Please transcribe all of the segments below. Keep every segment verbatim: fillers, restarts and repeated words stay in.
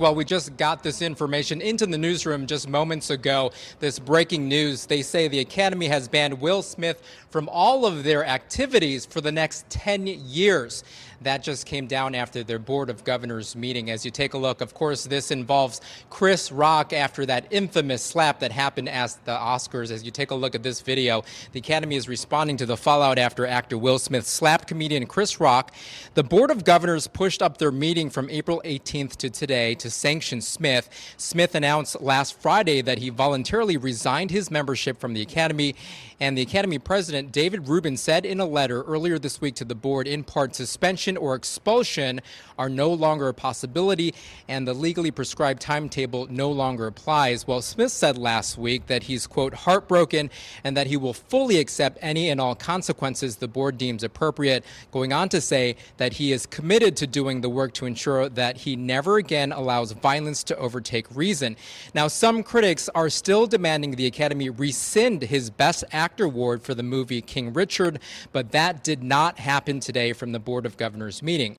Well, we just got this information into the newsroom just moments ago. This breaking news, they say the Academy has banned Will Smith from all of their activities for the next ten years. That just came down after their Board of Governors meeting. As you take a look, of course, this involves Chris Rock after that infamous slap that happened at the Oscars. As you take a look at this video, the Academy is responding to the fallout after actor Will Smith slapped comedian Chris Rock. The Board of Governors pushed up their meeting from April eighteenth to today to sanction Smith. Smith announced last Friday that he voluntarily resigned his membership from the Academy. And the Academy president, David Rubin, said in a letter earlier this week to the board, in part, suspension or expulsion are no longer a possibility, and the legally prescribed timetable no longer applies. Well, Smith said last week that he's, quote, heartbroken and that he will fully accept any and all consequences the board deems appropriate, going on to say that he is committed to doing the work to ensure that he never again allows violence to overtake reason. Now, some critics are still demanding the Academy rescind his Best Actor Award for the movie King Richard, but that did not happen today from the Board of Governors meeting.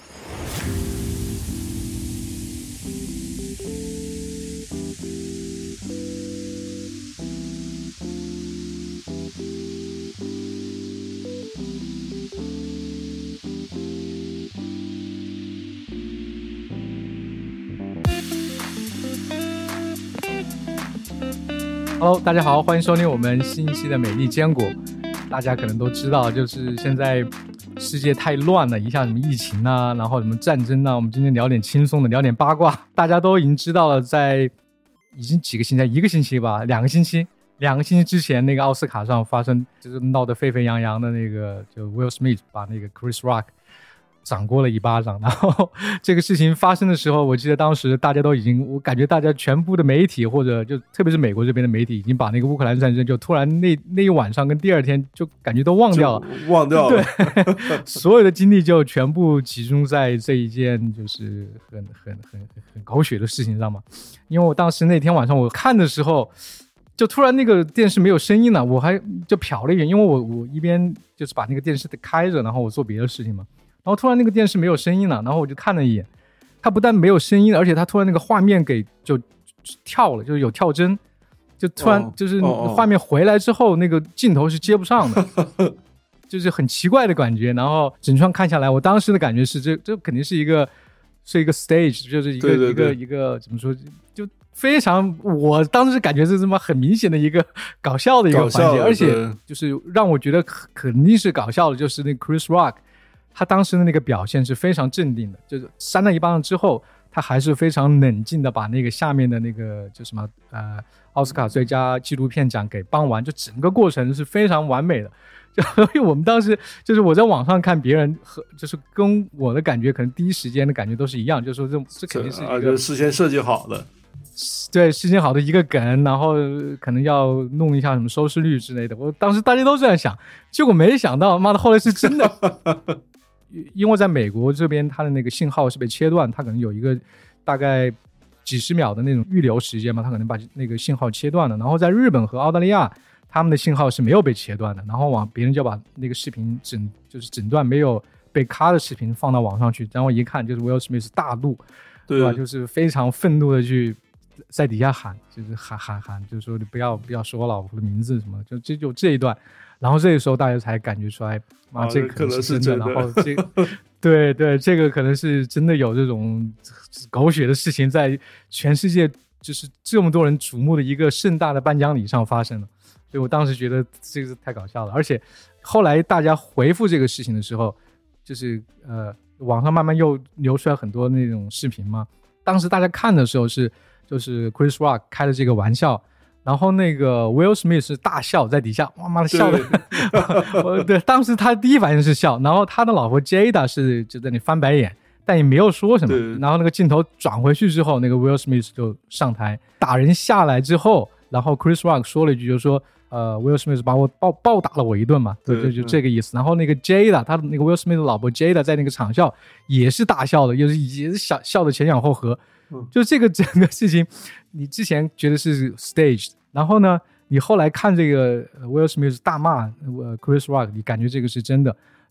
Hello， 大家好，欢迎收听我们新一期的美丽坚果。大家可能都知道，就是现在世界太乱了，一下什么疫情啊，然后什么战争啊。我们今天聊点轻松的，聊点八卦。大家都已经知道了，在已经几个星期，一个星期吧，两个星期，两个星期之前，那个奥斯卡上发生就是闹得沸沸扬扬的那个，就 Will Smith 把那个 Chris Rock掌过了一巴掌。然后这个事情发生的时候，我记得当时大家都已经，我感觉大家全部的媒体，或者就特别是美国这边的媒体，已经把那个乌克兰战争就突然那那一晚上跟第二天就感觉都忘掉了， 忘掉了。 对，所有的精力就全部集中在这一件就是很很很很狗血的事情上嘛。因为我当时那天晚上我看的时候，就突然那个电视没有声音了，我还就瞟了一眼，因为我我一边就是把那个电视开着，然后我做别的事情嘛。然后突然那个电视没有声音了，然后我就看了一眼，它不但没有声音，而且它突然那个画面给就跳了，就是有跳帧，就突然就是画面回来之后，那个镜头是接不上的，就是很奇怪的感觉。然后整串看下来，我当时的感觉是这这肯定是一个是一个 stage， 就是一个对对对一个一个怎么说，就非常，我当时感觉是这么很明显的一个搞笑的一个环节，而且就是让我觉得肯定是搞笑的，就是那个 Chris Rock。他当时的那个表现是非常镇定的，就是扇了一巴掌之后，他还是非常冷静的把那个下面的那个就什么呃奥斯卡最佳纪录片奖给颁完，就整个过程是非常完美的。就所以我们当时就是我在网上看别人和就是跟我的感觉，可能第一时间的感觉都是一样，就是说这这肯定是一个、 啊、就是事先设计好的， 对，事先好的一个梗，然后可能要弄一下什么收视率之类的。我当时大家都这样想，结果没想到，妈的，后来是真的。因为在美国这边它的那个信号是被切断，它可能有一个大概几十秒的那种预留时间嘛，它可能把那个信号切断了。然后在日本和澳大利亚他们的信号是没有被切断的，然后网别人就把那个视频整就是整段没有被卡的视频放到网上去，然后一看就是 Will Smith 大怒，对吧？就是非常愤怒的去在底下喊，就是喊喊喊，就是说你不要不要说我老婆的名字什么，就这就这一段。然后这个时候大家才感觉出来，啊，这个可能是真的。然后这个，对对，这个可能是真的有这种狗血的事情在全世界就是这么多人瞩目的一个盛大的颁奖礼上发生了。所以我当时觉得这个太搞笑了，而且后来大家回复这个事情的时候，就是呃，网上慢慢又流出来很多那种视频嘛。当时大家看的时候是就是 Chris Rock 开了这个玩笑。然后那个 Will Smith 是大笑在底下，哇妈的笑的，对, 对，当时他第一反应是笑，然后他的老婆 Jada 是就在那翻白眼，但也没有说什么。然后那个镜头转回去之后，那个 Will Smith 就上台打人下来之后，然后 Chris Rock 说了一句，就是说，呃 ，Will Smith 把我暴暴打了我一顿嘛，对，就就这个意思。然后那个 Jada 他的那个 Will Smith 的老婆 Jada 在那个场笑也是大笑的，也是也是笑笑的前仰后合。就这个整个事情，你之前觉得是 staged， 然后呢，你后来看这个 Will Smith 大骂 Chris Rock， 你感觉这个是真的。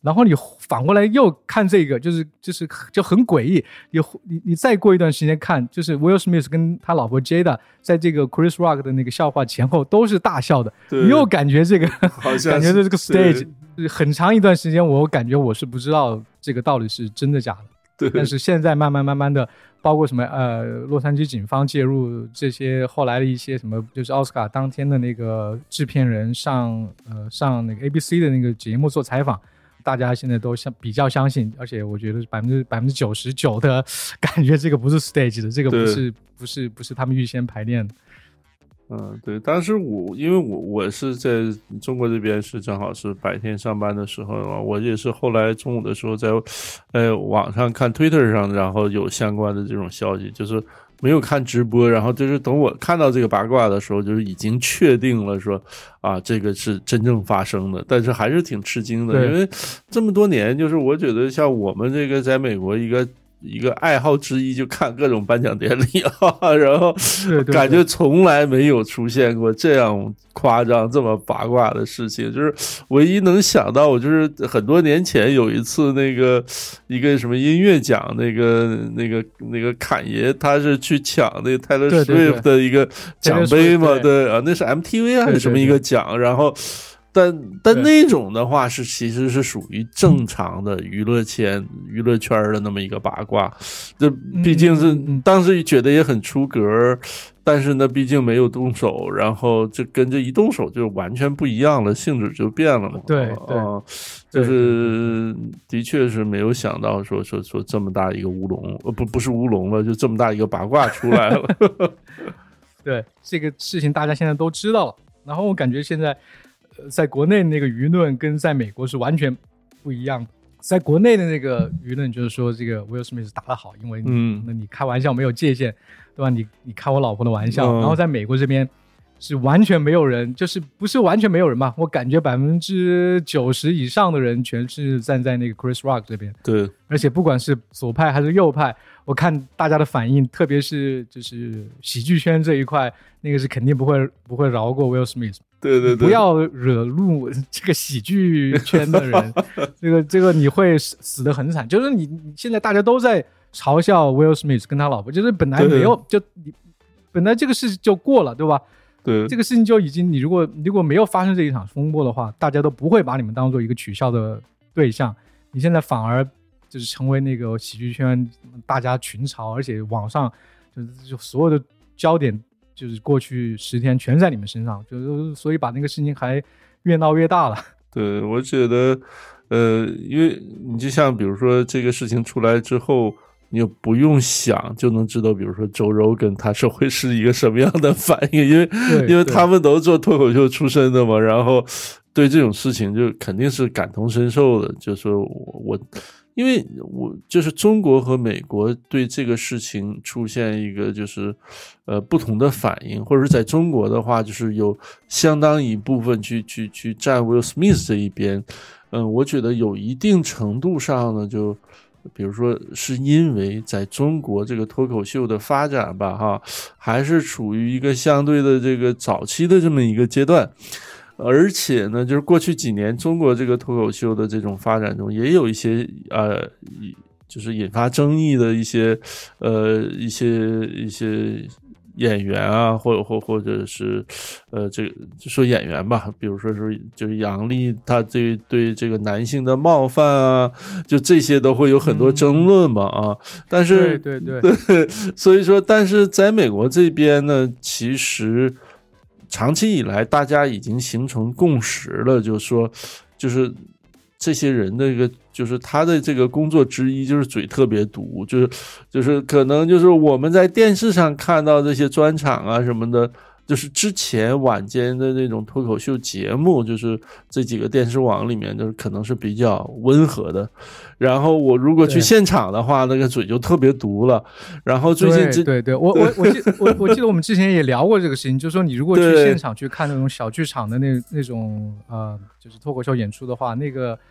然后你反过来又看这个，就是就是就很诡异。你你你再过一段时间看，就是 Will Smith 跟他老婆 Jada 在这个 Chris Rock 的那个笑话前后都是大笑的，你又感觉这个好像感觉这个 stage 很长一段时间，我感觉我是不知道这个到底是真的假的。 对， 但是现在慢慢慢慢的，包括什么呃，洛杉矶警方介入，这些后来的一些什么，就是奥斯卡当天的那个制片人上呃上那个 A B C 的那个节目做采访，大家现在都相比较相信，而且我觉得百分之百分之九十九的感觉这个不是 stage 的，这个不是不是不是他们预先排练的。 嗯，对，当时我因为我我是在中国这边是正好是白天上班的时候嘛，我也是后来中午的时候在呃网上看 Twitter 上，然后有相关的这种消息，就是没有看直播，然后就是等我看到这个八卦的时候，就是已经确定了说啊这个是真正发生的，但是还是挺吃惊的，因为这么多年，就是我觉得像我们这个在美国一个。一个爱好之一就看各种颁奖典礼啊，然后感觉从来没有出现过这样夸张这么八卦的事情，就是唯一能想到我就是很多年前有一次那个一个什么音乐奖，那个那个那个侃爷他是去抢那个 Taylor Swift 的一个奖杯嘛， 对, 对, 对啊，那是 M T V 还是什么一个奖，对对对，然后但但那种的话是其实是属于正常的娱乐圈娱乐圈的那么一个八卦，这毕竟是当时觉得也很出格，但是呢毕竟没有动手，然后这跟这一动手就完全不一样了，性质就变了嘛。 对对、 呃，就是的确是没有想到说说说这么大一个乌龙，呃不不是乌龙了，就这么大一个八卦出来了。 对，这个事情大家现在都知道了，然后我感觉现在。在国内那个舆论跟在美国是完全不一样的。在国内的那个舆论就是说这个 Will Smith 打得好，因为嗯，那你开玩笑没有界限，对吧？你你开我老婆的玩笑、嗯、然后在美国这边是完全没有人，就是不是完全没有人吧，我感觉百分之九十以上的人全是站在那个 Chris Rock 这边。 对， 而且不管是左派还是右派，我看大家的反应，特别是就是喜剧圈这一块，那个是肯定不会不会饶过 Will Smith。 对对对， 不要惹怒这个喜剧圈的人，这个这个你会死得很惨。就是你你现在大家都在嘲笑 Will Smith 跟他老婆，就是本来没有就你本来这个事就过了，对吧？ 对， 这个事情就已经你如果如果没有发生这一场风波的话，大家都不会把你们当做一个取笑的对象。你现在反而就是成为那个喜剧圈大家群嘲，而且网上就就所有的焦点。就是过去十天全在你们身上，就是所以把那个事情还越闹越大了。 对，我觉得，呃，因为你就像比如说这个事情出来之后，你又不用想就能知道，比如说周柔跟他是会是一个什么样的反应，因为因为他们都做脱口秀出身的嘛，然后对这种事情就肯定是感同身受的，就说我我。因为我就是中国和美国对这个事情出现一个就是呃不同的反应，或者是在中国的话就是有相当一部分去去去站 Will Smith 这一边，嗯、呃，我觉得有一定程度上呢，就比如说是因为在中国这个脱口秀的发展吧哈，还是处于一个相对的这个早期的这么一个阶段。而且呢，就是过去几年中国这个脱口秀的这种发展中，也有一些呃，就是引发争议的一些呃一些一些演员啊，或者或或者是呃这个就说演员吧，比如说是就是杨笠，他对对这个男性的冒犯啊，就这些都会有很多争论嘛啊。但是对对对， 对，所以说，但是在美国这边呢，其实。长期以来大家已经形成共识了，就是说就是这些人的一个就是他的这个工作之一就是嘴特别毒，就是就是可能就是我们在电视上看到这些专场啊什么的，就是之前晚间的那种脱口秀节目，就是这几个电视网里面就是可能是比较温和的，然后我如果去现场的话，那个嘴就特别毒了。然后最近对对对，我我我记我我记得我们之前也聊过这个事情，就是说你如果去现场去看那种小剧场的那那种呃，就是脱口秀演出的话，那个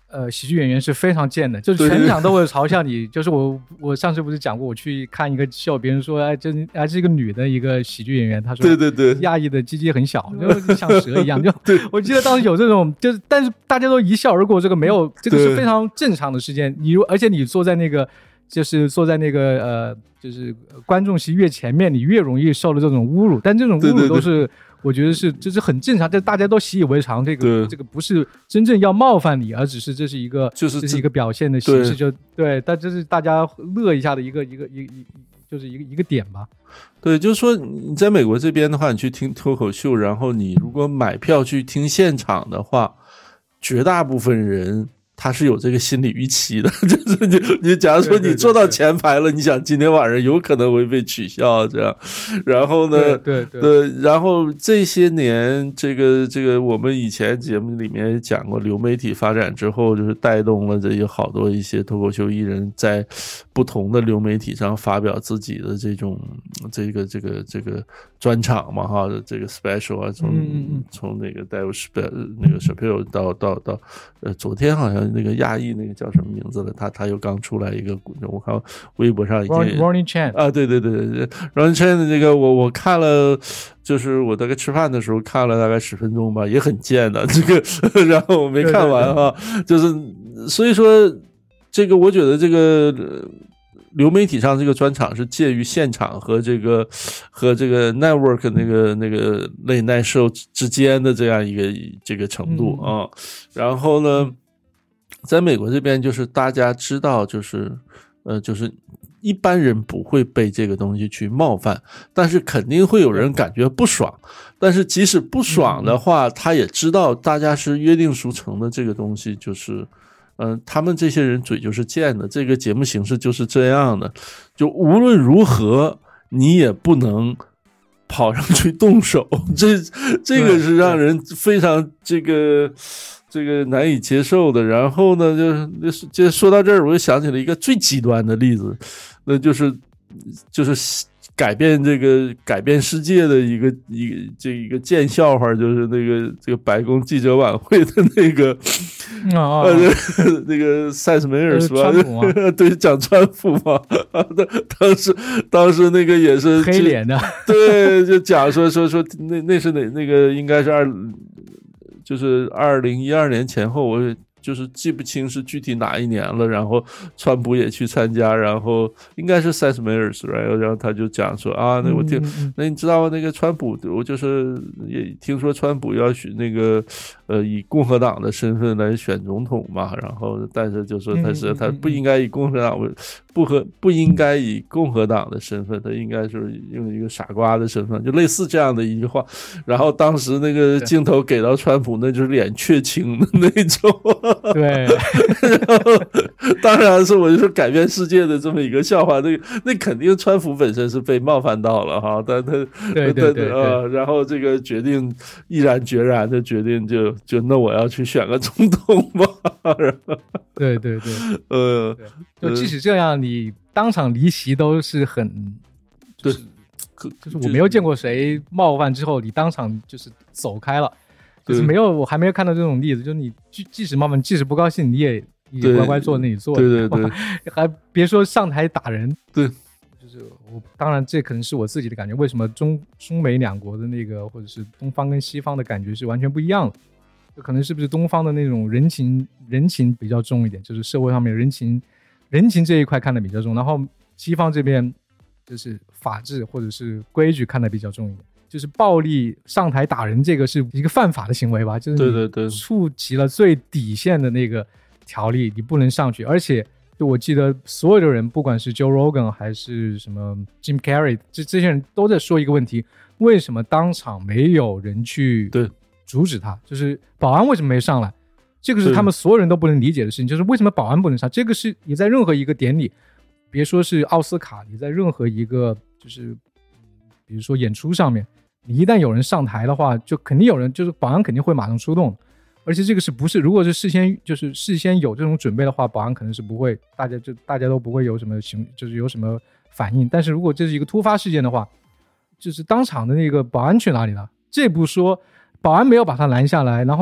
呃，喜剧演员是非常贱的，就是全场都会嘲笑你。就是我，我上次不是讲过，我去看一个秀，别人说，哎，这还是一个女的一个喜剧演员，她说， 对对对， 亚裔的鸡鸡很小，就像蛇一样。就我记得当时有这种，就是但是大家都一笑而过，这个没有，这个是非常正常的事件。你而且你坐在那个，就是坐在那个呃，就是观众席越前面，你越容易受了这种侮辱。但这种侮辱都是。对对对，我觉得是，这是很正常，这大家都习以为常。这个这个不是真正要冒犯你，而只是这是一个， 就是这是一个表现的形式，就对，但这是大家乐一下的一个一个一一就是一个一个点吧。 对，就是说你在美国这边的话，你去听脱口秀，然后你如果买票去听现场的话，绝大部分人。他是有这个心理预期的，就是你你假如说你坐到前排了，对对对，你想今天晚上有可能会被取笑这样，然后呢， 对对 对, 对，然后这些年这个这个我们以前节目里面也讲过，流媒体发展之后，就是带动了这有好多一些脱口秀艺人在不同的流媒体上发表自己的这种这个这个这个专场嘛哈，这个 special 啊，从、嗯、从那个 Dave Chappelle 那个 Chappelle 到到到呃昨天好像。那个亚裔那个叫什么名字了？他他又刚出来一个，我看微博上已经 Ronnie Chan 啊，对对对对 ，Ronnie Chan 的这个我我看了，就是我大概吃饭的时候看了大概十分钟吧，也很贱的这个，然后我没看完哈，就是所以说这个我觉得这个。流媒体上这个专场是介于现场和这个和这个 network 那个那个 late night show 之间的这样一个这个程度啊、嗯，然后呢。在美国这边就是大家知道就是呃就是一般人不会被这个东西去冒犯，但是肯定会有人感觉不爽，但是即使不爽的话他也知道大家是约定俗成的，这个东西就是嗯、呃，他们这些人嘴就是贱的，这个节目形式就是这样的，就无论如何你也不能跑上去动手，这这个是让人非常这个这个难以接受的。然后呢，就是就说到这儿，我就想起了一个最极端的例子，那就是就是改变这个改变世界的一个一个这一个贱笑话，就是那个这个白宫记者晚会的那个啊、 呃那个塞斯梅尔是吧？对，讲川普嘛。当时当时那个也是黑脸的， 对，就讲说说说那那是哪那个应该是二就是二零一二年前后，我就是记不清是具体哪一年了，然后川普也去参加，然后应该是 Seth Meyers， 然后他就讲说啊，那我听，嗯、那你知道那个川普，我就是也听说川普要选那个呃以共和党的身份来选总统嘛，然后但是就说他是、嗯、他不应该以共和党为不和不应该以共和党的身份，他应该是用一个傻瓜的身份，就类似这样的一句话。然后当时那个镜头给到川普，那就是脸却青的那种。 对， 然后当然是我就是改变世界的这么一个笑话，那那肯定川普本身是被冒犯到了哈，但他对对对呃，然后这个决定毅然决然的决定就就那我要去选个总统吧。 对对对， 呃， 就即使这样，你当场离席都是很，就是就是我没有见过谁冒犯之后你当场就是走开了。就是没有，我还没有看到这种例子。就是你即使冒犯，即使不高兴，你也你也乖乖坐那里坐。 对对对， 还别说上台打人。 对， 就是我当然这可能是我自己的感觉。为什么中中美两国的那个，或者是东方跟西方的感觉是完全不一样的？就可能是不是东方的那种人情人情比较重一点，就是社会上面人情人情这一块看得比较重，然后西方这边就是法治或者是规矩看得比较重一点。就是暴力上台打人，这个是一个犯法的行为吧？就是你触及了最底线的那个条例，你不能上去。而且，就我记得所有的人，不管是 Joe Rogan 还是什么 Jim Carrey， 这这些人都在说一个问题：为什么当场没有人去阻止他？就是保安为什么没上来？这个是他们所有人都不能理解的事情。就是为什么保安不能上？这个是你在任何一个典礼，别说是奥斯卡，你在任何一个就是比如说演出上面。你一旦有人上台的话，就肯定有人，就是保安肯定会马上出动，而且这个是不是如果是事先就是事先有这种准备的话，保安可能是不会，大家就大家都不会有什么行，就是有什么反应。但是如果这是一个突发事件的话，就是当场的那个保安去哪里了？这不说，保安没有把他拦下来，然后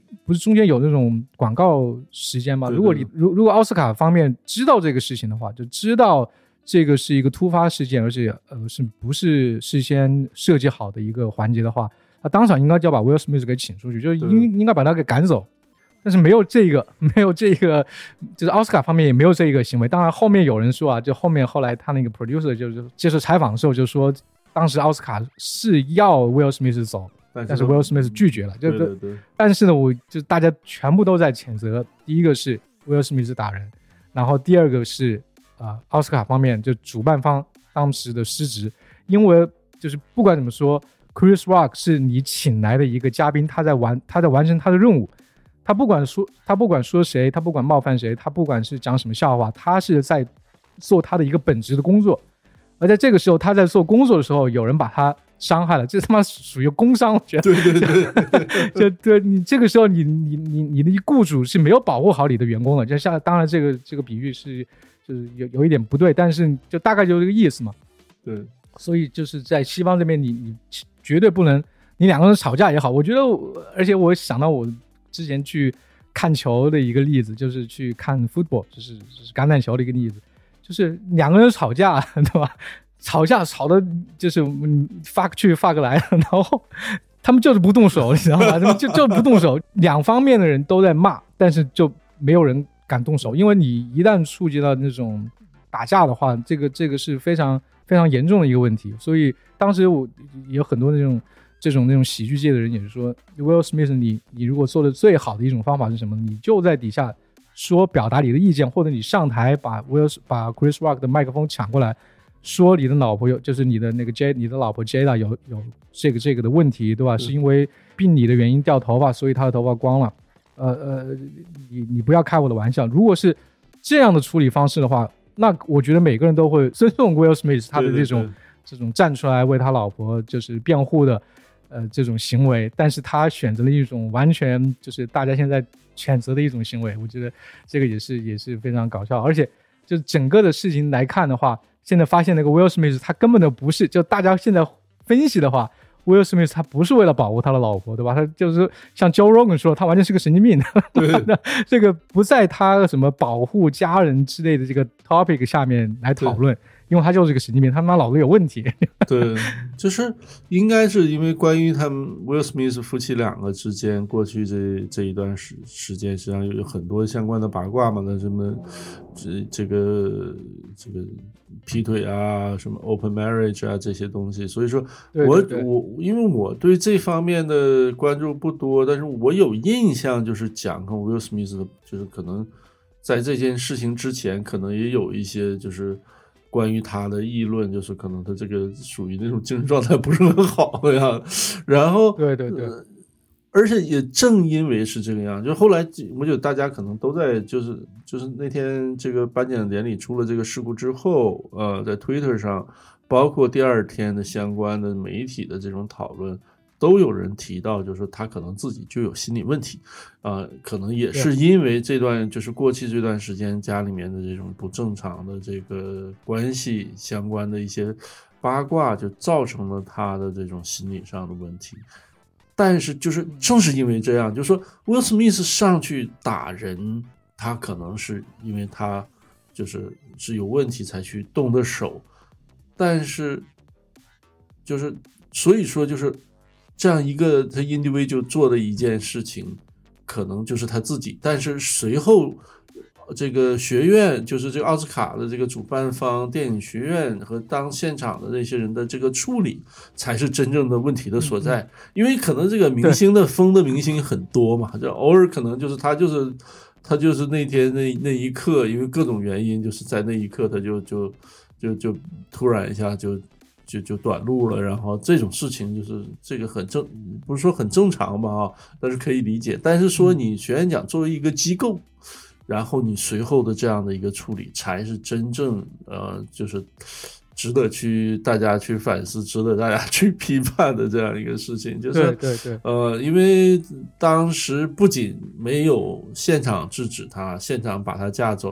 不是中间有那种广告时间吗？如果你如如果奥斯卡方面知道这个事情的话，就知道这个是一个突发事件，而且呃是不是事先设计好的一个环节的话，他当场应该就要把 Will Smith 给请出去，就是应应该把他给赶走。但是没有这个，没有这个，就是奥斯卡方面也没有这个行为。当然后面有人说啊，就后面后来他那个 producer 就是接受采访的时候就说，当时奥斯卡是要 Will Smith 走，但是 Will Smith 拒绝了。就对对对。 但是呢，我就大家全部都在谴责，第一个是 Will Smith 打人，然后第二个是啊、呃、奥斯卡方面就主办方当时的失职，因为就是不管怎么说 ，Chris Rock 是你请来的一个嘉宾，他在完他在完成他的任务。他不管说他不管说谁，他不管冒犯谁，他不管是讲什么笑话，他是在做他的一个本职的工作。而在这个时候，他在做工作的时候，有人把他伤害了，这他妈属于工伤，我觉得。 对对对， 就对你这个时候你，你你你的雇主是没有保护好你的员工的。就像当然这个这个比喻是就是有有一点不对，但是就大概就是这个意思嘛。 对， 所以就是在西方这边你，你绝对不能，你两个人吵架也好，我觉得，而且我想到我。之前去看球的一个例子，就是去看 football， 就是就是橄榄球的一个例子，就是两个人吵架，对吧？吵架吵的就是发去发个来，然后他们就是不动手，你知道吗？他们就就不动手，两方面的人都在骂，但是就没有人敢动手，因为你一旦触及到那种打架的话，这个这个是非常非常严重的一个问题。所以当时我有很多那种。这种那种喜剧界的人也是说 Will Smith 你你如果做的最好的一种方法是什么？你就在底下说表达你的意见，或者你上台把 Will 把 Chris Rock 的麦克风抢过来，说你的老婆有就是你的那个 J 你的老婆 Jada 有有这个这个的问题，对吧？是因为病理的原因掉头发，所以她的头发光了。呃呃，你你不要开我的玩笑。如果是这样的处理方式的话，那我觉得每个人都会尊重 Will Smith 他的这种对对对这种站出来为他老婆就是辩护的。呃，这种行为，但是他选择了一种完全就是大家现在谴责的一种行为，我觉得这个也是也是非常搞笑。而且就整个的事情来看的话，现在发现那个 Will Smith 他根本都不是，就大家现在分析的话 ，Will Smith 他不是为了保护他的老婆，对吧？他就是像 Joe Rogan 说，他完全是个神经病。对，这个不在他什么保护家人之类的这个 topic 下面来讨论。因为他就是个神经病，他妈脑子有问题。 对，就是应该是因为关于他们 Will Smith 夫妻两个之间过去这这一段时时间，实际上有很多相关的八卦嘛，那什么这这个这个劈腿啊，什么 open marriage 啊这些东西，所以说我对对对我因为我对这方面的关注不多，但是我有印象就是讲跟 Will Smith 的，就是可能在这件事情之前，可能也有一些就是关于他的议论，就是可能他这个属于那种精神状态不是很好的样子，然后对对对、呃， 而且也正因为是这个样，就后来我觉得大家可能都在就是就是那天这个颁奖典礼出了这个事故之后，呃，在 Twitter 上，包括第二天的相关的媒体的这种讨论。都有人提到，就是他可能自己就有心理问题，啊、呃，可能也是因为这段就是过去这段时间家里面的这种不正常的这个关系相关的一些八卦，就造成了他的这种心理上的问题。但是就是正是因为这样，就是说 Will Smith 上去打人，他可能是因为他就是是有问题才去动的手，但是就是所以说就是。这样一个他 individual 做的一件事情，可能就是他自己，但是随后这个学院，就是这个奥斯卡的这个主办方电影学院和当现场的这些人的这个处理，才是真正的问题的所在。因为可能这个明星的疯的明星很多嘛，就偶尔可能就是他就是他就是那天那那一刻，因为各种原因，就是在那一刻他就就就就突然一下就。就就短路了，然后这种事情就是这个很正，不是说很正常吧啊，但是可以理解。但是说你学院奖作为一个机构，然后你随后的这样的一个处理，才是真正呃，就是值得去大家去反思，值得大家去批判的这样一个事情。就是对对对， 呃，因为当时不仅没有现场制止他，现场把他架走。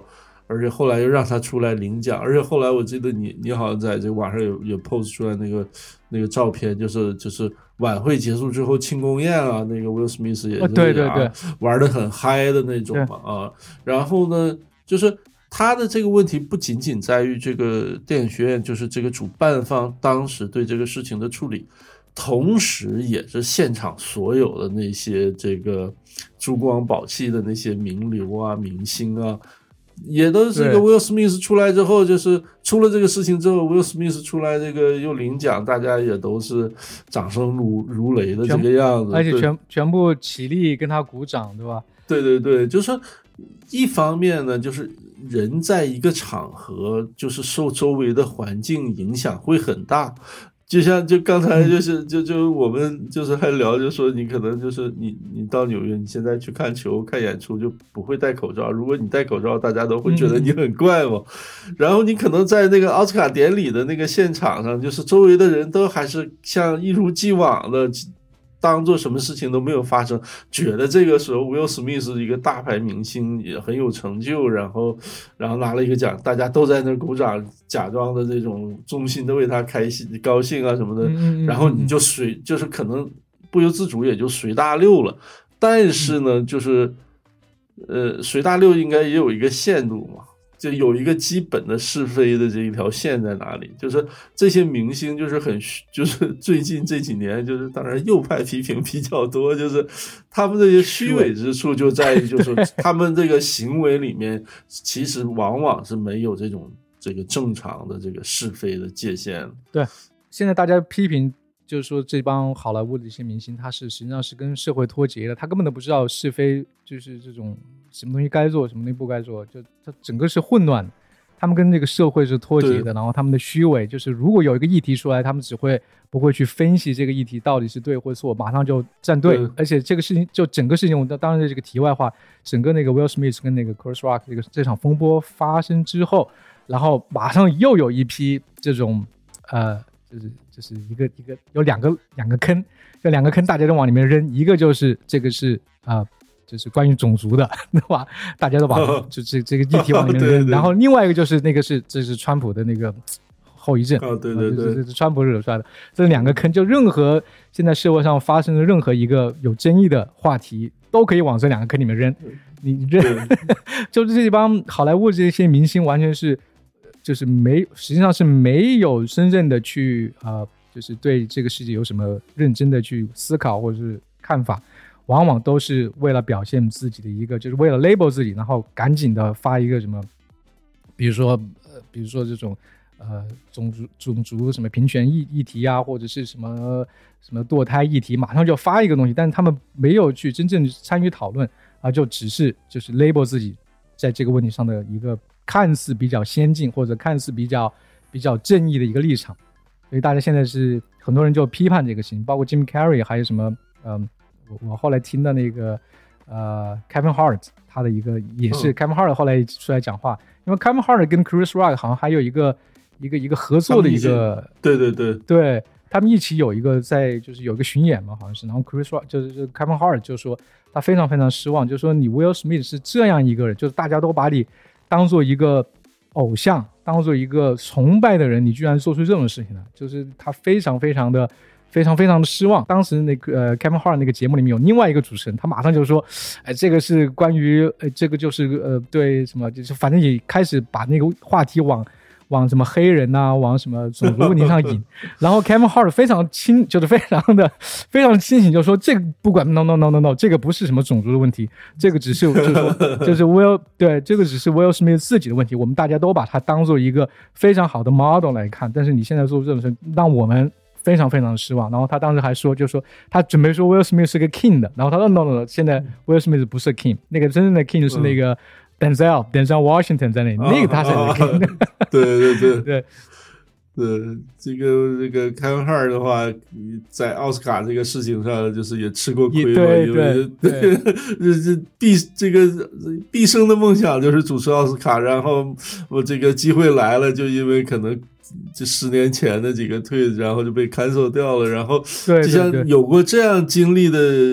而且后来又让他出来领奖，而且后来我记得你你好像在这个网上有有 post 出来那个那个照片，就是就是晚会结束之后庆功宴啊，那个 Will Smith 也是、啊哦、 对对对， 玩得很嗨的那种嘛啊，然后呢，就是他的这个问题不仅仅在于这个电影学院，就是这个主办方当时对这个事情的处理，同时也是现场所有的那些这个珠光宝气的那些名流啊、明星啊。也都是这个 Will Smith 出来之后，就是出了这个事情之后 Will Smith 出来这个又领奖，大家也都是掌声如如雷的这个样子， 而且全全部起立跟他鼓掌，对吧？ 对对对，就是一方面呢，就是人在一个场合，就是受周围的环境影响会很大。就像就刚才就是就就我们就是还聊，就说你可能就是你你到纽约，你现在去看球看演出就不会戴口罩，如果你戴口罩，大家都会觉得你很怪嘛。然后你可能在那个奥斯卡典礼的那个现场上，就是周围的人都还是像一如既往的当做什么事情都没有发生，觉得这个时候 Will Smith 是一个大牌明星，也很有成就，然后然后拿了一个奖，大家都在那鼓掌，假装的这种衷心的为他开心高兴啊什么的，然后你就随就是可能不由自主也就随大溜了。但是呢，就是呃随大溜应该也有一个限度嘛，就有一个基本的是非的这一条线在哪里，就是这些明星就是很就是最近这几年就是当然右派批评比较多，就是他们这些虚伪之处就在于就是他们这个行为里面其实往往是没有这种这个正常的这个是非的界限。 对，现在大家批评就是说这帮好莱坞的一些明星他是实际上是跟社会脱节的，他根本都不知道是非，就是这种什么东西该做什么东西不该做，就他整个是混乱的，他们跟这个社会是脱节的，然后他们的虚伪就是如果有一个议题出来，他们只会不会去分析这个议题到底是对或错，马上就站队。而且这个事情就整个事情，我当然这个题外话，整个那个 Will Smith 跟那个 Chris Rock 这个这场风波发生之后，然后马上又有一批这种呃就是就是一个一个有两个两个坑，这两个坑大家都往里面扔，一个就是这个是啊、呃、就是关于种族的，对吧？大家都把就这这个议题往里面扔，对对对，然后另外一个就是那个是这是川普的那个后遗症， 哦对对对， 这是川普惹出来的。这两个坑就任何现在社会上发生的任何一个有争议的话题，都可以往这两个坑里面扔。你扔，就是这帮好莱坞这些明星完全是。就是没，实际上是没有真正的去呃，就是对这个世界有什么认真的去思考或者是看法，往往都是为了表现自己的一个，就是为了 label 自己，然后赶紧的发一个什么，比如说呃，比如说这种呃种族种族什么平权议议题啊，或者是什么什么堕胎议题，马上就发一个东西，但是他们没有去真正参与讨论啊，就只是就是 label 自己在这个问题上的一个。看似比较先进或者看似比较比较正义的一个立场，所以大家现在是很多人就批判这个事情，包括 Jim Carrey 还有什么嗯，我我后来听到那个呃 Kevin Hart 他的一个也是、嗯、Kevin Hart 后来出来讲话，因为 Kevin Hart 跟 Chris Rock 好像还有一个一个一个合作的一个， 对对对对，他们一起有一个在就是有一个巡演嘛，好像是，然后 Chris Rock 就是 Kevin Hart 就说他非常非常失望，就说你 Will Smith 是这样一个人，就是大家都把你当做一个偶像，当做一个崇拜的人，你居然做出这种事情来，就是他非常非常的非常非常的失望。当时那个呃 Kevin Hart 那个节目里面有另外一个主持人，他马上就说，哎，这个是关于呃这个就是呃对什么，就是反正也开始把那个话题往往什么黑人啊，往什么种族问题上引。然后 Kevin Hart 非常清，就是非常的非常清醒，就说这个不管 no no no no no， 这个不是什么种族的问题，这个只是就是说就是 Will 对，这个只是 Will Smith 自己的问题，我们大家都把它当做一个非常好的 model 来看，但是你现在做这种事，让我们非常非常的失望。然后他当时还说，就说他准备说 Will Smith 是个 king 的，然后他说 no no no， 现在 Will Smith 不是 king， 那个真正的 king 是那个。嗯Denzel Denzel Washington 在那里，哦、那个他才是 king、哦。 对对对对对，这个这个 Kevin Hart 的话，在奥斯卡这个事情上，就是也吃过亏嘛， 对因为对这毕这个毕生的梦想就是主持奥斯卡，然后我这个机会来了，就因为可能。这十年前的几个退，然后就被 cancel 掉了，然后就像有过这样经历的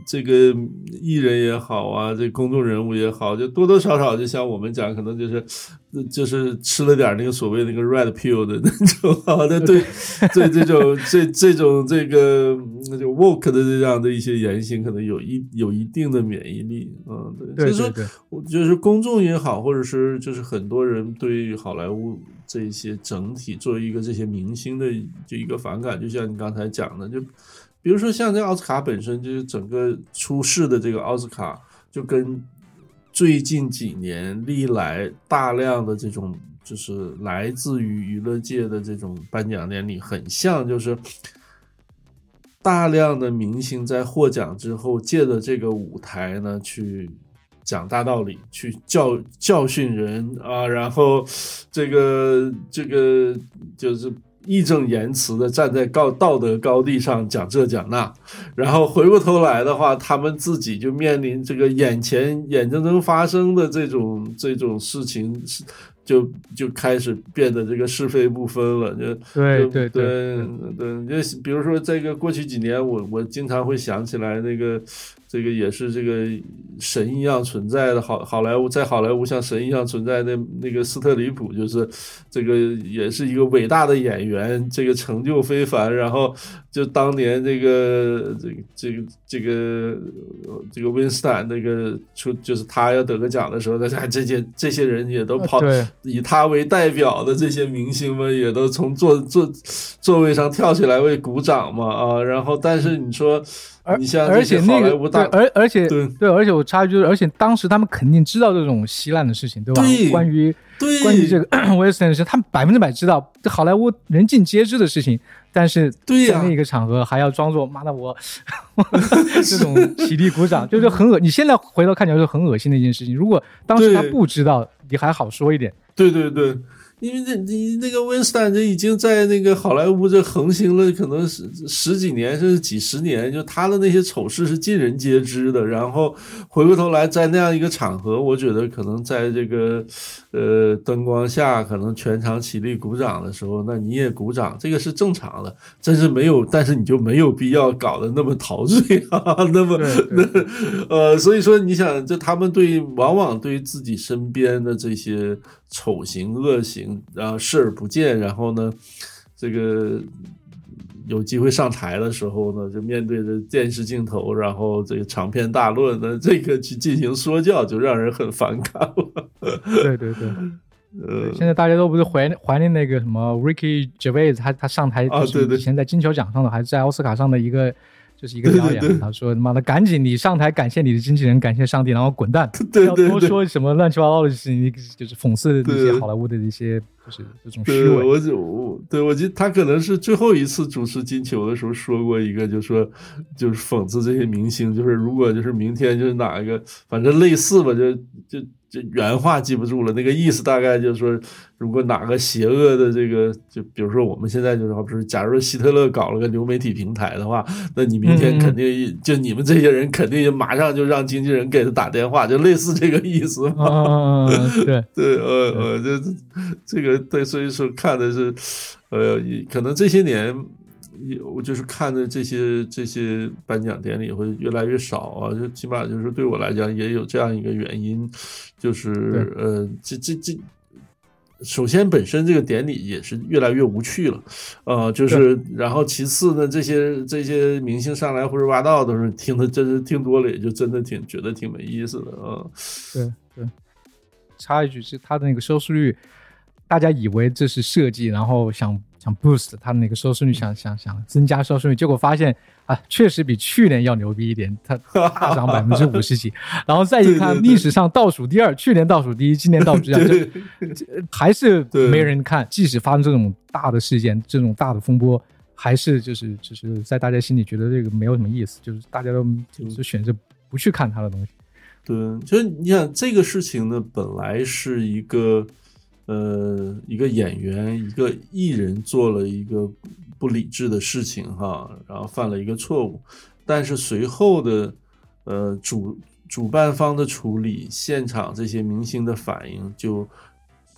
这个艺人也好啊，这公众人物也好，就多多少少就像我们讲，可能就是就是吃了点那个所谓那个 red pill 的那种啊，对对对，这种这这种这个就 woke 的这样的一些言行，可能有一有一定的免疫力，嗯，对， 对对对， 就是就是公众也好，或者是就是很多人对于好莱坞这些整体作为一个这些明星的就一个反感，就像你刚才讲的，就比如说像这个奥斯卡本身，就是整个出世的这个奥斯卡，就跟最近几年历来大量的这种就是来自于娱乐界的这种颁奖典礼很像，就是大量的明星在获奖之后借着这个舞台呢去讲大道理，去教教训人啊，然后这个这个就是义正言辞的站在高道德高地上讲这讲那，然后回过头来的话，他们自己就面临这个眼前眼睁睁发生的这种这种事情，就就开始变得这个是非不分了。就对对对对对，就比如说这个过去几年，我我经常会想起来那个。这个也是这个神一样存在的好好莱坞，在好莱坞像神一样存在的那个斯特里普，就是这个也是一个伟大的演员，这个成就非凡。然后就当年这个这个这个这个这个温斯坦那个出就是他要得个奖的时候，大家这些这些人也都跑，以他为代表的这些明星们也都从座座座位上跳起来为鼓掌嘛啊。然后但是你说。 而你像而且那个对，而而且对对，而且我插一句，而且当时他们肯定知道这种稀烂的事情，对吧？ 对关于对关于这个威斯坦的事，他们百分之百知道，这好莱坞人尽皆知的事情，但是在那个场合还要装作妈的我这种起立鼓掌，就是很恶。你现在回头看起来是很恶心的一件事情。如果当时他不知道，你还好说一点。 对对对。因为这你那个温斯坦这已经在那个好莱坞这横行了可能十十几年甚至几十年，就他的那些丑事是尽人皆知的。然后回过头来在那样一个场合，我觉得可能在这个呃灯光下，可能全场起立鼓掌的时候，那你也鼓掌，这个是正常的。真是没有，但是你就没有必要搞得那么陶醉啊，那么那呃，所以说你想，这他们对往往对自己身边的这些丑行恶行。然后视而不见，然后呢，这个有机会上台的时候呢，就面对着电视镜头，然后这个长篇大论呢，这个去进行说教，就让人很反感了。 对对对。呃，现在大家都不是怀念怀念那个什么 Ricky Gervais， 他他上台就是以前在金球奖上的，还是在奥斯卡上的一个。就是一个表演，对对对，他说：“妈的，赶紧你上台感谢你的经纪人，感谢上帝，然后滚蛋！ 对对对， 要多说什么乱七八糟的事情，就是讽刺那些好莱坞的一些就是这种虚伪。” 我就我对我记得他可能是最后一次主持金球的时候说过一个，就说就是讽刺这些明星，就是如果就是明天就是哪一个，反正类似吧，就就。就原话记不住了，那个意思大概就是说，如果哪个邪恶的这个，就比如说我们现在就是，不是，假如希特勒搞了个流媒体平台的话，那你明天肯定、嗯、就你们这些人肯定马上就让经纪人给他打电话，就类似这个意思嘛。 嗯，对对，呃呃，这这个对，所以说看的是，呃，可能这些年。我就是看的这些这些颁奖典礼会越来越少啊，就起码就是对我来讲也有这样一个原因，就是呃，这这这，首先本身这个典礼也是越来越无趣了，呃，就是然后其次呢，这些这些明星上来胡说八道的时候，听的真是听多了也就真的挺觉得挺没意思的啊。 对对，插一句是他的那个收视率，大家以为这是设计，然后想。想 boost 他的那个收视率，想想想增加收视率，结果发现啊，确实比去年要牛逼一点，它大涨百分之五十几。然后再一看历史上倒数第二，去年倒数第一，今年倒数第二，这还是没人看。即使发生这种大的事件，这种大的风波，还是就是就是在大家心里觉得这个没有什么意思，就是大家都就选择不去看他的东西。 对，所以你想这个事情呢，本来是一个。呃，一个演员，一个艺人做了一个不理智的事情哈，然后犯了一个错误，但是随后的呃主主办方的处理，现场这些明星的反应，就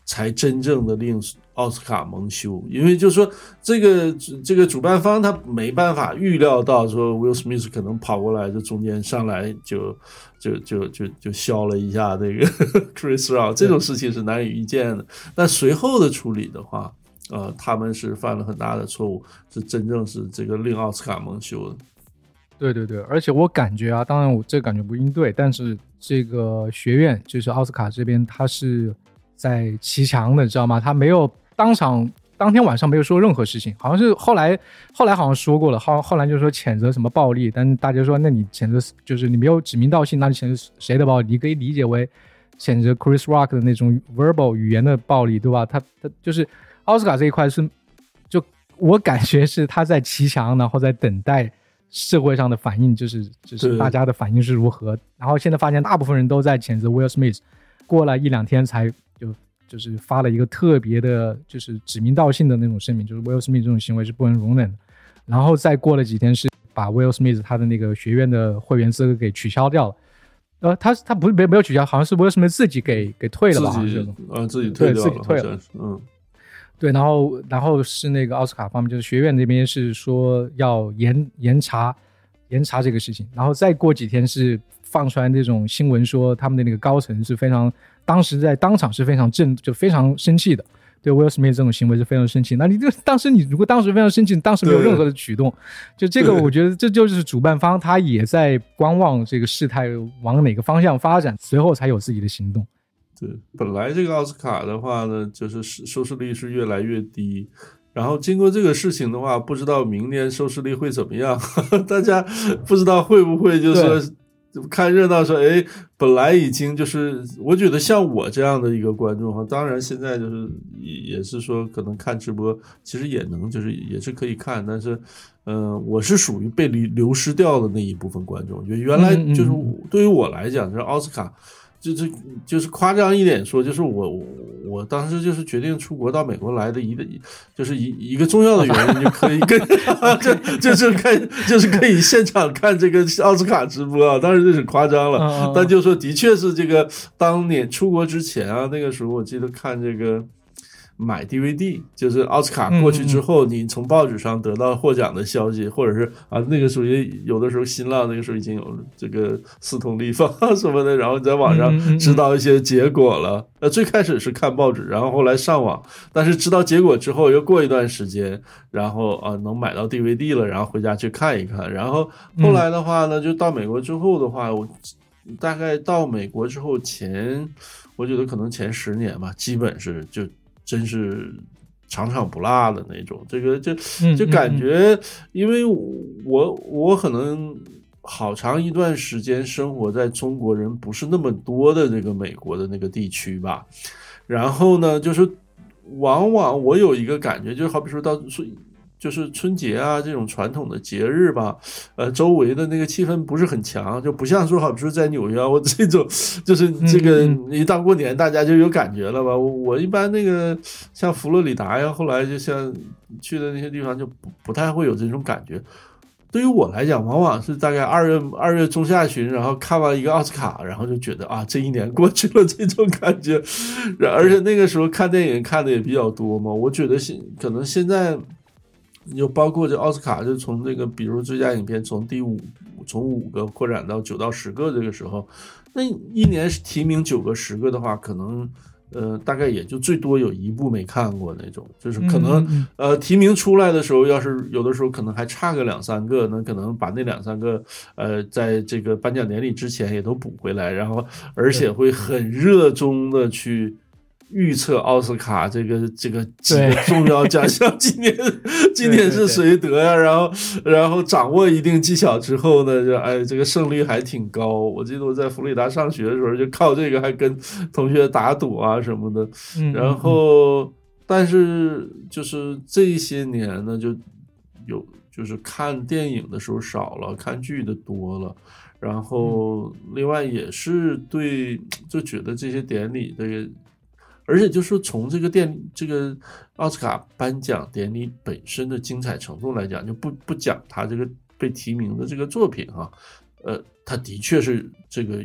才真正的令奥斯卡蒙羞，因为就是说这个这个主办方他没办法预料到说 Will Smith 可能跑过来就中间上来就就就就就削了一下这个 Chris Rock， 这种事情是难以预见的。但随后的处理的话，呃，他们是犯了很大的错误，是真正是这个令奥斯卡蒙羞的。 对对对，而且我感觉啊，当然我这个感觉不一定对，但是这个学院就是奥斯卡这边，他是在骑墙的，知道吗？他没有当场当天晚上没有说任何事情，好像是后来后来好像说过了，后后来就说谴责什么暴力，但是大家说那你谴责就是你没有指名道姓，那你谴责谁的暴力？你可以理解为谴责 Chris Rock 的那种 verbal 语言的暴力，对吧？他他就是奥斯卡这一块是，就我感觉是他在骑墙，然后在等待社会上的反应，就是就是大家的反应是如何。然后现在发现大部分人都在谴责 Will Smith， 过了一两天才就就是发了一个特别的，就是指名道姓的那种声明，就是 Will Smith 这种行为是不能容忍的。然后再过了几天是把 Will Smith 他的那个学院的会员资格给取消掉了。呃，他他不是没没有取消，好像是 Will Smith 自己给给退了吧？ 自己啊自己退掉了， 对，自己退了， 嗯。 对，然后然后是那个奥斯卡方面，就是学院那边是说要严严查严查这个事情，然后再过几天是放出来那种新闻说他们的那个高层是非常当时在当场是非常震就非常生气的，对 Will Smith 这种行为是非常生气。那你就当时你如果当时非常生气，当时没有任何的举动，就这个我觉得这就是主办方他也在观望这个事态往哪个方向发展，随后才有自己的行动。 对，本来这个奥斯卡的话呢，就是收视率是越来越低，然后经过这个事情的话，不知道明年收视率会怎么样，大家不知道会不会就是说看热闹说，哎，本来已经就是我觉得像我这样的一个观众哈，当然现在就是也是说可能看直播其实也能就是也是可以看，但是嗯、呃，我是属于被流失掉的那一部分观众，就原来就是对于我来讲，就是奥斯卡。就是就是夸张一点说，就是我我我当时就是决定出国到美国来的一个就是一一个重要的原因，就可以跟就就是看就是可以现场看这个奥斯卡直播啊，当然这是夸张了，但就说的确是这个当年出国之前啊，那个时候我记得看这个。买 D V D 就是奥斯卡过去之后，你从报纸上得到获奖的消息，嗯嗯或者是啊那个时候也有的时候新浪那个时候已经有这个四通立方什么的，然后你在网上知道一些结果了。呃，最开始是看报纸，然后后来上网，但是知道结果之后，又过一段时间，然后啊能买到 D V D 了，然后回家去看一看。然后后来的话呢，就到美国之后的话，我大概到美国之后前，我觉得可能前十年吧，基本是就。真是场场不落的那种，这个就就感觉，因为我我可能好长一段时间生活在中国人不是那么多的这个美国的那个地区吧，然后呢，就是往往我有一个感觉，就好比说到就是春节啊这种传统的节日吧，呃，周围的那个气氛不是很强，就不像说好比说在纽约我这种，就是这个一到过年大家就有感觉了吧。我我一般那个像佛罗里达呀，后来就像去的那些地方就不不太会有这种感觉。对于我来讲，往往是大概二月二月中下旬，然后看完一个奥斯卡，然后就觉得啊，这一年过去了这种感觉。而且那个时候看电影看的也比较多嘛，我觉得现可能现在。就包括这奥斯卡，就从这个，比如最佳影片从第五，从五个扩展到九到十个，这个时候，那一年提名九个十个的话，可能呃大概也就最多有一部没看过那种，就是可能、嗯、呃提名出来的时候，要是有的时候可能还差个两三个，那可能把那两三个呃在这个颁奖典礼之前也都补回来，然后而且会很热衷的去。预测奥斯卡这个这个几个重要奖项，今年今年是谁得呀？然后然后掌握一定技巧之后呢，就哎这个胜率还挺高。我记得我在佛罗里达上学的时候，就靠这个还跟同学打赌啊什么的。然后但是就是这些年呢，就有就是看电影的时候少了，看剧的多了。然后另外也是对，就觉得这些典礼的。而且就是从这个电这个奥斯卡颁奖典礼本身的精彩程度来讲，就不不讲他这个被提名的这个作品哈、啊，呃，他的确是这个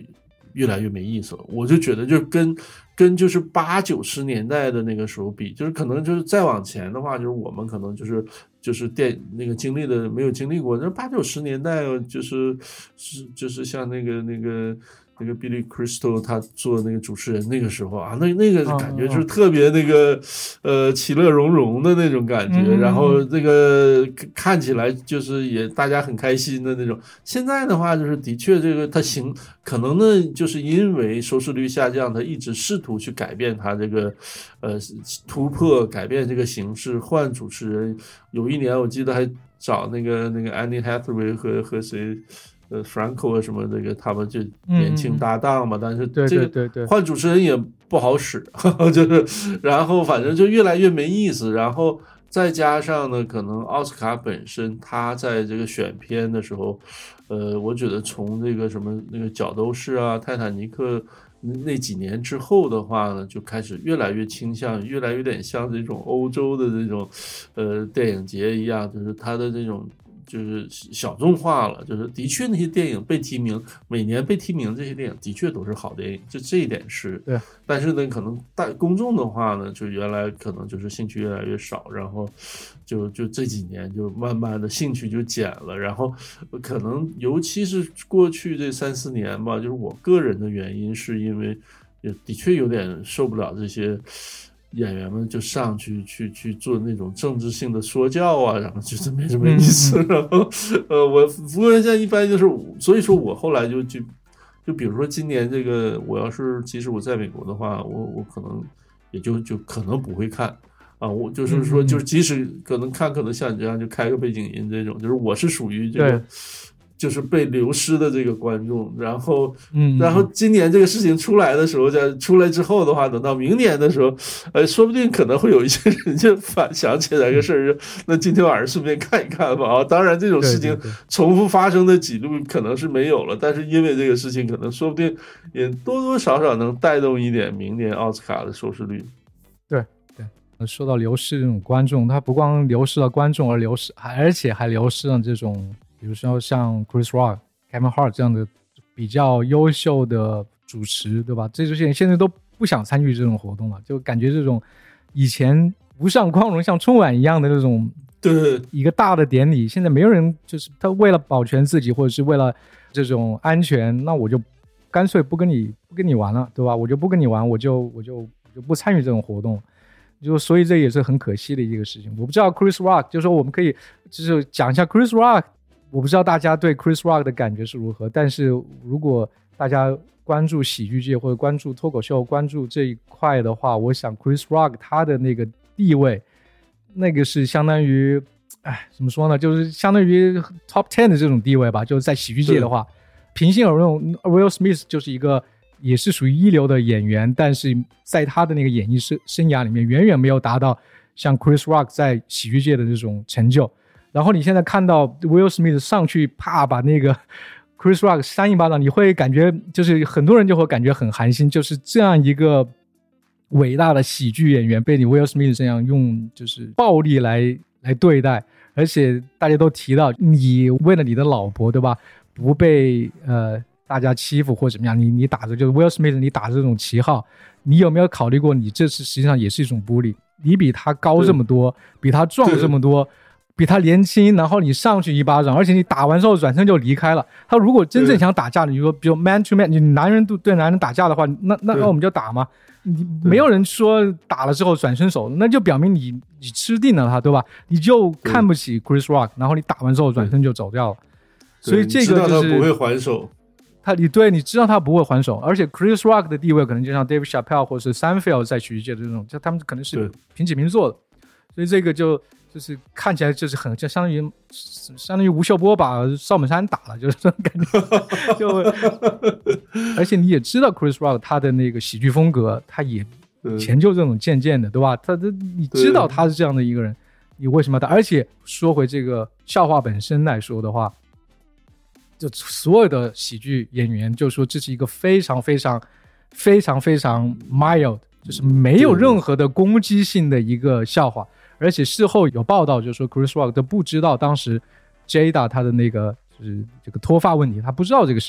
越来越没意思了。我就觉得就跟跟就是八九十年代的那个时候比，就是可能就是再往前的话，就是我们可能就是就是电那个经历的没有经历过，那八九十年代就是是就是像那个那个。那个 Billy Crystal 他做那个主持人那个时候啊，那那个感觉就是特别那个、嗯、呃其乐融融的那种感觉、嗯、然后那个看起来就是也大家很开心的那种。现在的话就是的确这个他行可能呢就是因为收视率下降，他一直试图去改变他这个呃突破改变这个形式，换主持人。有一年我记得还找那个那个 Anne Hathaway 和和谁呃 Franco 啊什么那个他们就年轻搭档嘛、嗯、但是这个换主持人也不好使呵呵就是然后反正就越来越没意思，然后再加上呢可能奥斯卡本身他在这个选片的时候呃我觉得从这个什么那个角斗士啊泰坦尼克那几年之后的话呢就开始越来越倾向越来越有点像这种欧洲的这种呃电影节一样，就是他的这种就是小众化了，就是的确那些电影被提名，每年被提名这些电影的确都是好电影，就这一点是对。 但是呢，可能大公众的话呢，就原来可能就是兴趣越来越少，然后就就这几年就慢慢的兴趣就减了，然后可能尤其是过去这三四年吧，就是我个人的原因是因为也的确有点受不了这些。演员们就上去去去做那种政治性的说教啊，然后就是没什么意思。嗯、然后呃，我不过现在一般就是，所以说我后来就就就比如说今年这个，我要是即使我在美国的话，我我可能也就就可能不会看啊。我就是说，就是即使可能看，可能像你这样就开个背景音这种，就是我是属于这个。就是被流失的这个观众，然后，嗯，然后今年这个事情出来的时候，在出来之后的话，等到明年的时候，呃，说不定可能会有一些人就反想起来个事儿，那今天晚上顺便看一看吧。啊，当然这种事情重复发生的几率可能是没有了，但是因为这个事情，可能说不定也多多少少能带动一点明年奥斯卡的收视率。 对对，说到流失这种观众，他不光流失了观众，而流失，而且还流失了这种。比如说像 Chris Rock、Kevin Hart 这样的比较优秀的主持，对吧？这些人现在都不想参与这种活动了，就感觉这种以前无上光荣像春晚一样的这种对一个大的典礼，现在没有人就是他为了保全自己或者是为了这种安全，那我就干脆不跟你不跟你玩了，对吧？我就不跟你玩，我就我就我就不参与这种活动。就所以这也是很可惜的一个事情。我不知道 Chris Rock， 就是说我们可以就是讲一下 Chris Rock。我不知道大家对 Chris Rock 的感觉是如何，但是如果大家关注喜剧界或者关注脱口秀关注这一块的话，我想 Chris Rock 他的那个地位那个是相当于哎怎么说呢，就是相当于 top ten 的这种地位吧，就是在喜剧界的话，平心而论 Will Smith 就是一个也是属于一流的演员，但是在他的那个演艺生生涯里面远远没有达到像 Chris Rock 在喜剧界的这种成就。然后你现在看到 Will Smith 上去啪把那个 Chris Rock 扇一巴掌，你会感觉就是很多人就会感觉很寒心，就是这样一个伟大的喜剧演员被你 Will Smith 这样用就是暴力来来对待，而且大家都提到你为了你的老婆对吧不被呃大家欺负或怎么样，你你打着就是 Will Smith 你打着这种旗号，你有没有考虑过你这次实际上也是一种bully？你比他高这么多，比他壮这么多，比他年轻，然后你上去一巴掌，而且你打完之后转身就离开了。他如果真正想打架，你说比如 man to man， 你男人对男人打架的话，那那那我们就打嘛。你没有人说打了之后转身手，那就表明你你吃定了他，对吧？你就看不起 Chris Rock， 然后你打完之后转身就走掉了。所以这个就是你知道他不会还手。 他你对你知道他不会还手，而且 Chris Rock 的地位可能就像 Dave Chappelle 或是 Seinfeld 在喜剧界的这种，就他们可能是平起平坐的。所以这个就就是看起来就是很就相当于相当于吴秀波把赵本山打了，就是这种感觉。就而且你也知道 Chris Rock 他的那个喜剧风格，他也以前就这种渐渐的，对吧？他你知道他是这样的一个人，你为什么他？而且说回这个笑话本身来说的话，就所有的喜剧演员就说这是一个非常非常非常非常 mild， 就是没有任何的攻击性的一个笑话。而且事后有报道就说 Chris Rock 都不知道当时 Jada 他的那个就是这个脱发问题，他不知道这个事情，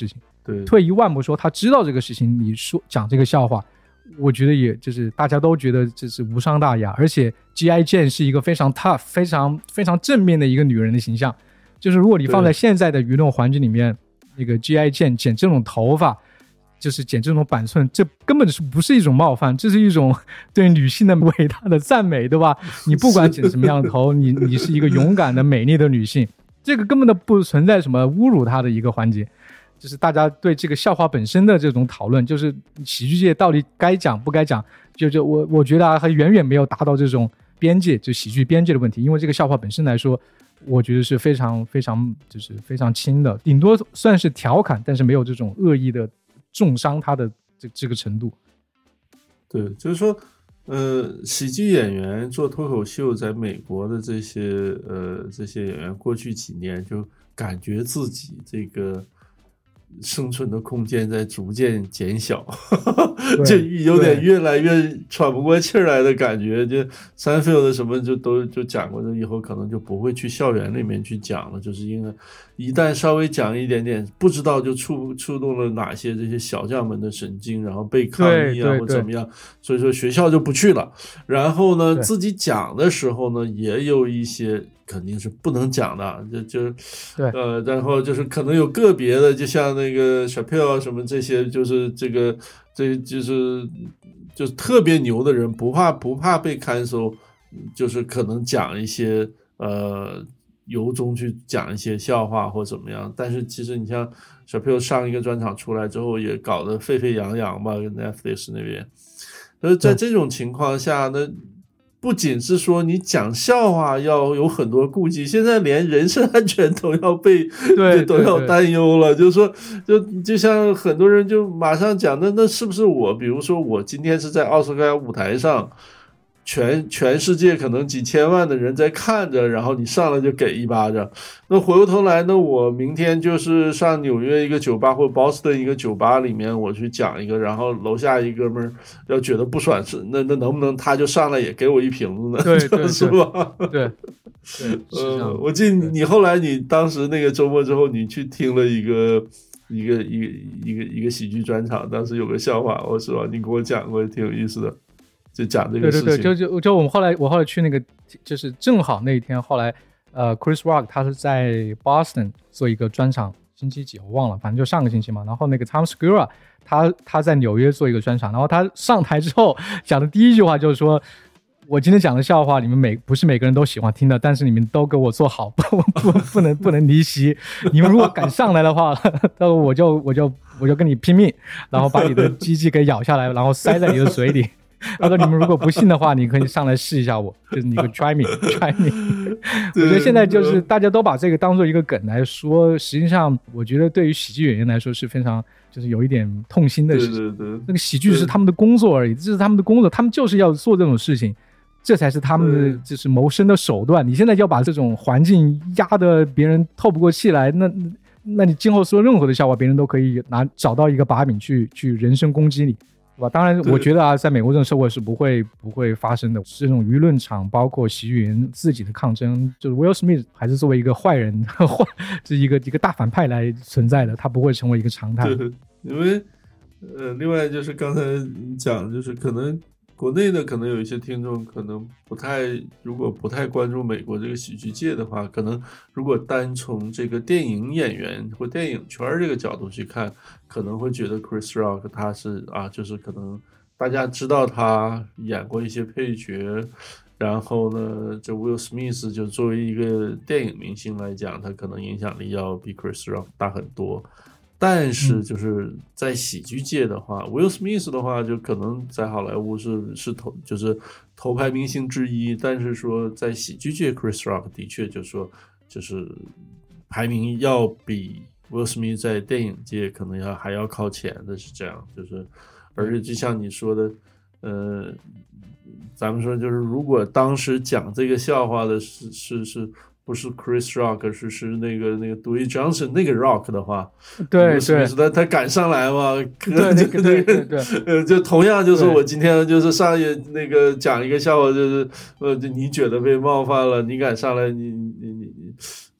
对， 退一万步说，他知道这个事情，你说讲这个笑话，我觉得也就是大家都觉得这是无伤大雅，而且 G I Jane 是一个非常 tough 非常非常正面的一个女人的形象，就是如果你放在现在的舆论环境里面，那个 G I Jane 剪这种头发，就是剪这种板寸，这根本是不是一种冒犯，这是一种对女性的伟大的赞美，对吧？你不管剪什么样的头，你你是一个勇敢的美丽的女性，这个根本都不存在什么侮辱她的一个环节。就是大家对这个笑话本身的这种讨论，就是喜剧界到底该讲不该讲，就就我我觉得啊，还远远没有达到这种边界，就喜剧边界的问题。因为这个笑话本身来说，我觉得是非常非常就是非常轻的，顶多算是调侃，但是没有这种恶意的重伤他的这这个程度。 对，就是说，呃，喜剧演员做脱口秀，在美国的这些呃这些演员，过去几年就感觉自己这个生存的空间在逐渐减小，就有点越来越喘不过气来的感觉。就Seinfeld什么就都就讲过，以后可能就不会去校园里面去讲了，就是因为一旦稍微讲一点点，不知道就触触动了哪些这些小将们的神经，然后被抗议啊或怎么样，所以说学校就不去了。然后呢，自己讲的时候呢，也有一些肯定是不能讲的，就就对呃，然后就是可能有个别的，就像那个 Chappelle 什么这些，就是这个这就是就是特别牛的人，不怕不怕被cancel，就是可能讲一些呃由衷去讲一些笑话或怎么样。但是其实你像 Chappelle 上一个专场出来之后，也搞得沸沸扬扬吧，跟 Netflix 那边。所以在这种情况下呢，不仅是说你讲笑话要有很多顾忌，现在连人身安全都要被对都要担忧了。就是说，就就像很多人就马上讲，那那是不是我？比如说我今天是在奥斯卡舞台上，全全世界可能几千万的人在看着，然后你上来就给一巴掌。那回过头来呢，我明天就是上纽约一个酒吧或波士顿一个酒吧里面，我去讲一个，然后楼下一哥们儿要觉得不爽，是那那能不能他就上来也给我一瓶子呢？ 对对是吧？ 对对， 呃，我记得你后来你当时那个周末之后，你去听了一个一个一个一个一个喜剧专场，当时有个笑话，我是吧？你给我讲过，挺有意思的。就讲这个事情， 对对对，就就就我们后来我后来去那个，就是正好那一天，后来呃 ，Chris Rock 他是在 Boston 做一个专场，星期几我忘了，反正就上个星期嘛。然后那个 Tom Segura 他他在纽约做一个专场，然后他上台之后讲的第一句话就是说，我今天讲的笑话，你们每不是每个人都喜欢听的，但是你们都给我做好，不不不能不能离席。你们如果敢上来的话，那我就我就我就跟你拼命，然后把你的鸡鸡给咬下来，然后塞在你的嘴里。他说：“你们如果不信的话，你可以上来试一下我，就是你个 try me try me。”我觉得现在就是大家都把这个当做一个梗来说，实际上我觉得对于喜剧演员来说是非常就是有一点痛心的事情。 对对对， 那个喜剧是他们的工作而已，这是他们的工作，他们就是要做这种事情，这才是他们的就是谋生的手段。你现在要把这种环境压得别人透不过气来，那那你今后说任何的笑话，别人都可以拿找到一个把柄去去人身攻击你。对吧？当然，我觉得啊，在美国这种社会是不会不会发生的。这种舆论场，包括喜剧人自己的抗争，就是 Will Smith 还是作为一个坏人，坏是一个一个大反派来存在的，他不会成为一个常态。 对，因为呃，另外就是刚才讲，就是可能国内的可能有一些听众可能不太，如果不太关注美国这个喜剧界的话，可能如果单从这个电影演员或电影圈这个角度去看，可能会觉得 Chris Rock 他是啊，就是可能大家知道他演过一些配角，然后呢，这 Will Smith 就作为一个电影明星来讲，他可能影响力要比 Chris Rock 大很多。但是就是在喜剧界的话、嗯、Will Smith 的话就可能在好莱坞是是头就是头牌明星之一，但是说在喜剧界 Chris Rock 的确就说就是排名要比 Will Smith 在电影界可能要还要靠前的，是这样。就是而且就像你说的呃咱们说就是如果当时讲这个笑话的是是是不是 Chris Rock 是是那个那个 Dwayne Johnson 那个 Rock 的话， 对对， 他他敢上来吗？ 对对对对对， 呃，就同样就是我今天就是上一那个讲一个笑话，就是呃，你觉得被冒犯了，你敢上来，你你你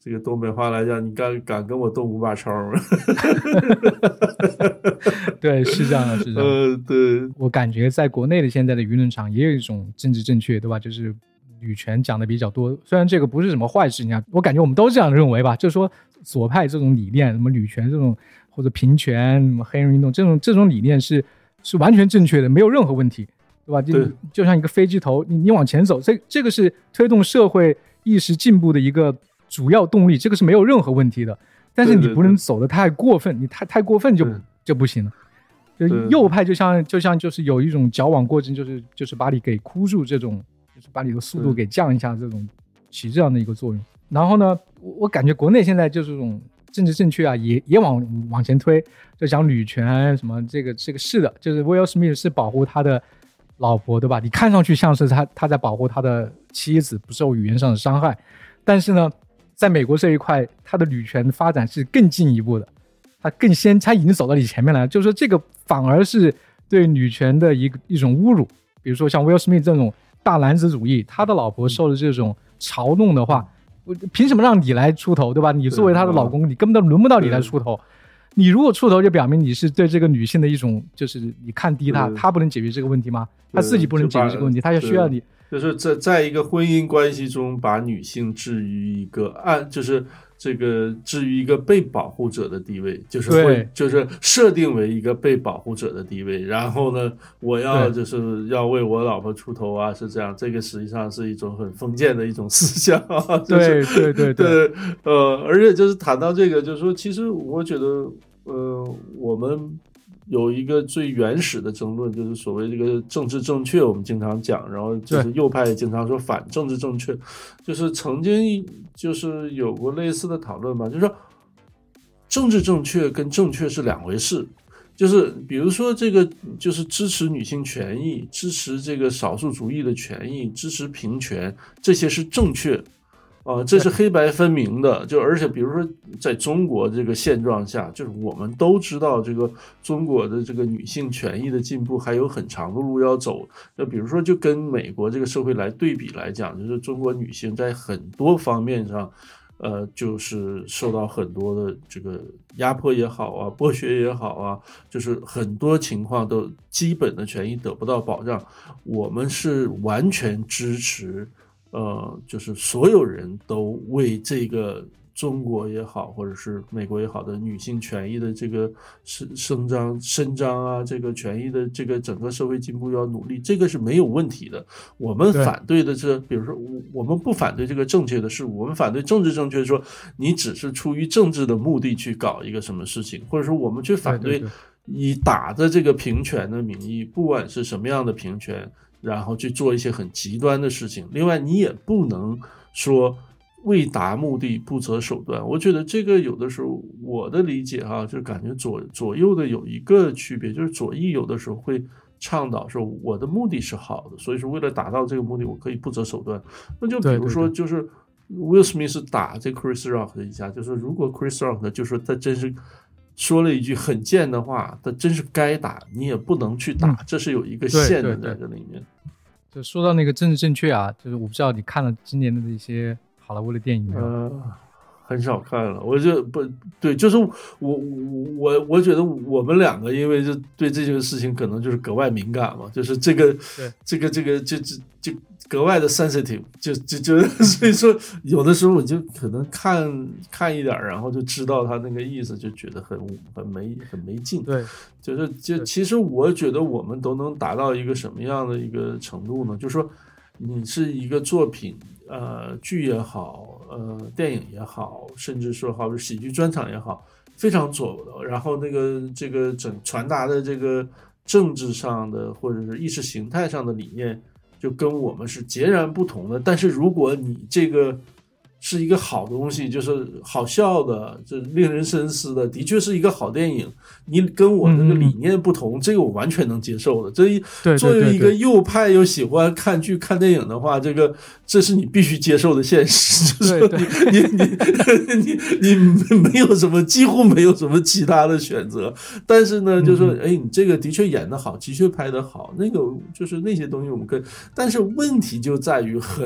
这个东北话来讲，你敢敢跟我动五把超吗？ 对，是这样的，是这样的。 呃，对， 我感觉在国内的现在的舆论场也有一种政治正确，对吧？就是女权讲的比较多，虽然这个不是什么坏事情啊，我感觉我们都这样认为吧，就是说左派这种理念，什么女权这种或者平权、什么黑人运动这种这种理念是是完全正确的，没有任何问题，对吧？就就像一个飞机头，你你往前走，这这个是推动社会意识进步的一个主要动力，这个是没有任何问题的。但是你不能走得太过分，你太太过分就就不行了。就右派就像就像就是有一种矫枉过正，就是就是把你给箍住，这种就是把你的速度给降一下，这种起这样的一个作用。然后呢，我我感觉国内现在就是这种政治正确啊，也也往往前推，就讲女权什么这个这个是的，就是 Will Smith 是保护他的老婆，对吧？你看上去像是他他在保护他的妻子不受语言上的伤害，但是呢，在美国这一块，他的女权发展是更进一步的，他更先，他已经走到你前面来了，就是说这个反而是对女权的一个一种侮辱。比如说像 Will Smith 这种大男子主义，他的老婆受了这种嘲弄的话，凭什么让你来出头，对吧？你作为他的老公，你根本都轮不到你来出头。你如果出头，就表明你是对这个女性的一种，就是你看低她，她不能解决这个问题吗？她自己不能解决这个问题，她也需要你。 就是在在一个婚姻关系中，把女性置于一个按，就是这个置于一个被保护者的地位，就是会就是设定为一个被保护者的地位。然后呢，我要就是要为我老婆出头啊，是这样。这个实际上是一种很封建的一种思想啊。就是、 对对对对, 对，呃，而且就是谈到这个，就是说，其实我觉得，呃，我们。有一个最原始的争论，就是所谓这个政治正确，我们经常讲，然后就是右派也经常说反政治正确，就是曾经就是有过类似的讨论吧，就是说政治正确跟正确是两回事，就是比如说这个就是支持女性权益，支持这个少数族裔的权益，支持平权，这些是正确。啊、呃，这是黑白分明的，就而且比如说在中国这个现状下，就是我们都知道这个中国的这个女性权益的进步还有很长的路要走。就比如说就跟美国这个社会来对比来讲，就是中国女性在很多方面上，呃，就是受到很多的这个压迫也好啊，剥削也好啊，就是很多情况都基本的权益得不到保障。我们是完全支持。呃，就是所有人都为这个中国也好，或者是美国也好的女性权益的这个伸张伸张啊，这个权益的这个整个社会进步要努力，这个是没有问题的。我们反对的是，比如说我们不反对这个正确的事物，我们反对政治正确，说你只是出于政治的目的去搞一个什么事情，或者说我们去反对以打着这个平权的名义，不管是什么样的平权。然后去做一些很极端的事情。另外，你也不能说为达目的不择手段。我觉得这个有的时候我的理解哈，就感觉左左右的有一个区别，就是左翼有的时候会倡导说我的目的是好的，所以说为了达到这个目的，我可以不择手段。那就比如说，就是 Will Smith 打这 Chris Rock 的一下，就是如果 Chris Rock 就说他真是。说了一句很贱的话，他真是该打，你也不能去打，嗯、这是有一个限的在这里面。 就说到那个政治正确啊，就是我不知道你看了今年的那些好莱坞的电影没有？ 呃，很少看了，我就不对，就是我我我我觉得我们两个因为就对这件事情可能就是格外敏感嘛，就是这个这个这个就就就格外的 sensitive， 就就就所以说有的时候我就可能看看一点，然后就知道他那个意思，就觉得很很没很没劲。 对， 就是就其实我觉得我们都能达到一个什么样的一个程度呢？就是说你是一个作品。呃，剧也好，呃，电影也好，甚至说好喜剧专场也好，非常左的。然后那个这个整传达的这个政治上的或者是意识形态上的理念，就跟我们是截然不同的。但是如果你这个是一个好东西，就是好笑的，这令人深思的，的确是一个好电影。你跟我那个理念不同，嗯、这个我完全能接受的。这一作为一个右派又喜欢看剧看电影的话，这个这是你必须接受的现实。就是你你你你你没有什么，几乎没有什么其他的选择。但是呢，就是说，哎，你这个的确演得好，的确拍得好，那个就是那些东西我们跟，但是问题就在于很。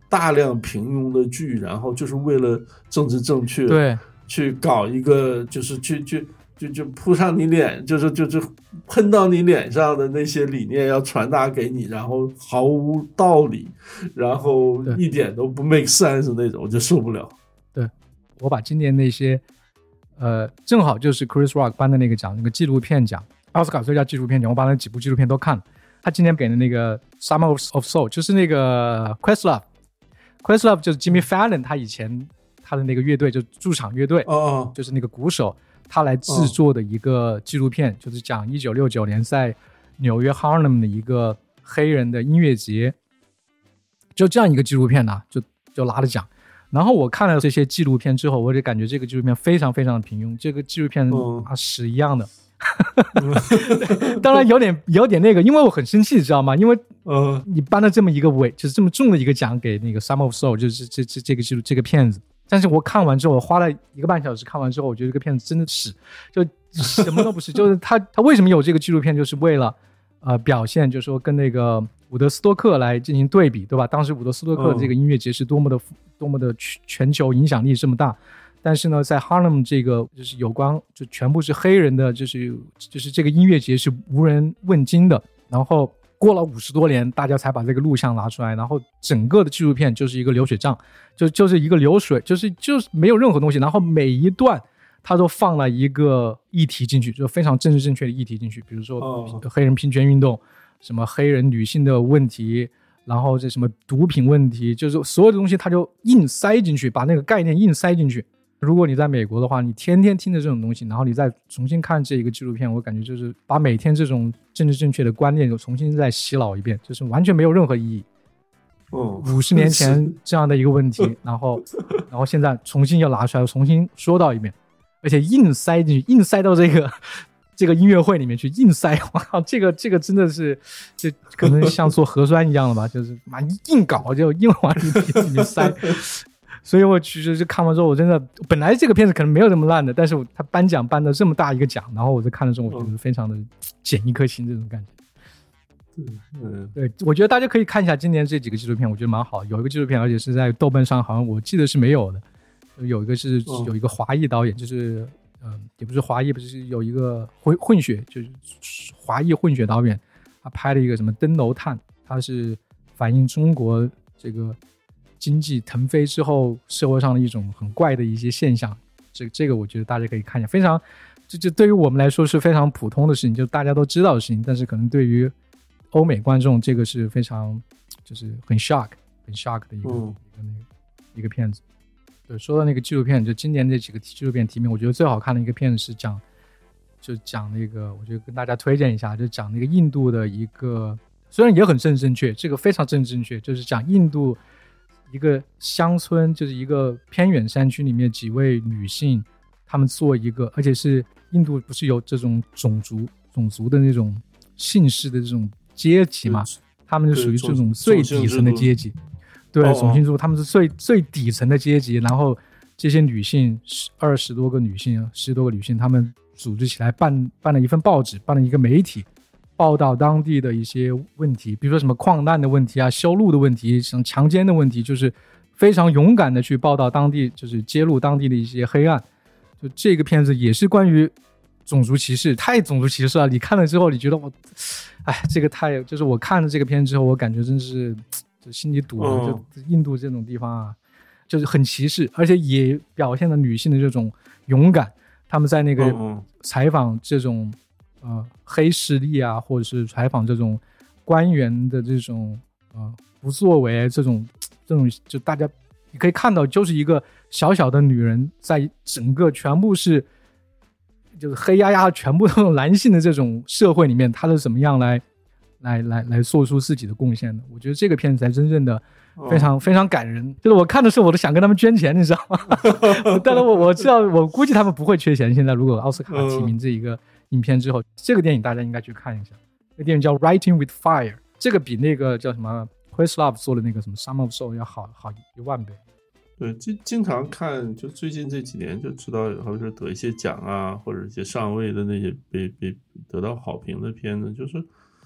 大量平庸的剧，然后就是为了政治正确， 对， 去搞一个就是去去就就扑上你脸，就是就是喷到你脸上的那些理念要传达给你，然后毫无道理，然后一点都不 make sense 那种，我就受不了。 对，我把今年那些呃，正好就是 Chris Rock 颁的那个奖，那个纪录片奖，奥斯卡最佳纪录片奖，我把那几部纪录片都看了。他今年给的那个 Summer of Soul 就是那个 Questlove，Questlove 就是 Jimmy Fallon 他以前他的那个乐队，就是驻场乐队， 哦， 就是那个鼓手，他来制作的一个纪录片，哦、就是讲一九六九年在纽约 Harlem 的一个黑人的音乐节，就这样一个纪录片呢、啊，就就拿了奖。然后我看了这些纪录片之后，我就感觉这个纪录片非常非常的平庸，这个纪录片啊屎一样的。当然有点有点那个，因为我很生气，知道吗？因为呃，你颁了这么一个尾，就是这么重的一个奖给那个 Summer of Soul， 就是这这这个纪录这个片子。但是我看完之后，我花了一个半小时看完之后，我觉得这个片子真的屎，就什么都不是。就是他他为什么有这个纪录片，就是为了呃表现，就是说跟那个伍德斯托克来进行对比，对吧？当时伍德斯托克这个音乐节是多么的、嗯、多么的全球影响力这么大，但是呢，在 Harlem 这个就是有关就全部是黑人的，就是就是这个音乐节是无人问津的。然后过了五十多年，大家才把这个录像拿出来，然后整个的纪录片就是一个流水账，就就是一个流水，就是就是没有任何东西，然后每一段他都放了一个议题进去，就非常政治正确的议题进去，比如说黑人平权运动，什么黑人女性的问题，然后这什么毒品问题，就是所有的东西他就硬塞进去，把那个概念硬塞进去。如果你在美国的话，你天天听着这种东西，然后你再重新看这一个纪录片，我感觉就是把每天这种政治正确的观念又重新再洗脑一遍，就是完全没有任何意义。 哦， 五十年前这样的一个问题，然后然后现在重新又拿出来，重新说到一遍，而且硬塞进去，硬塞到这个这个音乐会里面去，硬塞，我靠，这个这个真的是，就可能像做核酸一样的吧，就是妈硬搞，就硬往你鼻子里面塞。所以我其实就看完之后，我真的本来这个片子可能没有这么烂的，但是他颁奖颁的这么大一个奖，然后我在看的时候，我觉得非常的捡一颗心这种感觉。嗯，对，我觉得大家可以看一下今年这几个纪录片，我觉得蛮好。有一个纪录片，而且是在豆瓣上，好像我记得是没有的。有一个是有一个华裔导演，就是嗯、呃，也不是华裔，不是有一个混混血，就是华裔混血导演，他拍了一个什么登楼探，他是反映中国这个经济腾飞之后社会上的一种很怪的一些现象。这这个我觉得大家可以看一下，非常这这对于我们来说是非常普通的事情，就大家都知道的事情，但是可能对于欧美观众这个是非常就是很 shock 很 shock 的一个、嗯、一个那个一个片子。对，说到那个纪录片，就今年这几个纪录片提名，我觉得最好看的一个片子是讲就讲那个，我就跟大家推荐一下，就讲那个印度的一个，虽然也很政治正确，这个非常政治正确，就是讲印度一个乡村，就是一个偏远山区里面几位女性，她们做一个，而且是印度不是有这种种族种族的那种姓氏的这种阶级嘛，她们就属于这种最底层的阶级。对，种姓制度，他们是最最底层的阶级，然后这些女性二十多个女性十多个女性，她们组织起来办办了一份报纸，办了一个媒体，报道当地的一些问题，比如说什么矿难的问题啊，修路的问题，什么强奸的问题，就是非常勇敢的去报道当地，就是揭露当地的一些黑暗。就这个片子也是关于种族歧视，太种族歧视了，你看了之后你觉得我哎，这个太就是我看了这个片之后，我感觉真是就心里堵了，就印度这种地方啊，就是很歧视，而且也表现了女性的这种勇敢。他们在那个采访这种呃黑势力啊，或者是采访这种官员的这种呃不作为，这种这种就大家你可以看到，就是一个小小的女人，在整个全部是就是黑压压全部都是男性的这种社会里面，她是怎么样来来来来做出自己的贡献的。我觉得这个片子才真正的非常、哦、非常感人，就是我看的时候我都想跟他们捐钱，你知道吗？当然我我知道，我估计他们不会缺钱。现在如果奥斯卡提名这一个影片之后、嗯、这个电影大家应该去看一下。那电影叫 Writing with Fire， 这个比那个叫什么 Questlove 做的那个什么 Summer of Soul 要好好一万倍。 对，经经常看，就最近这几年就知道，好比说得一些奖啊，或者一些上位的那些被被得到好评的片子，就是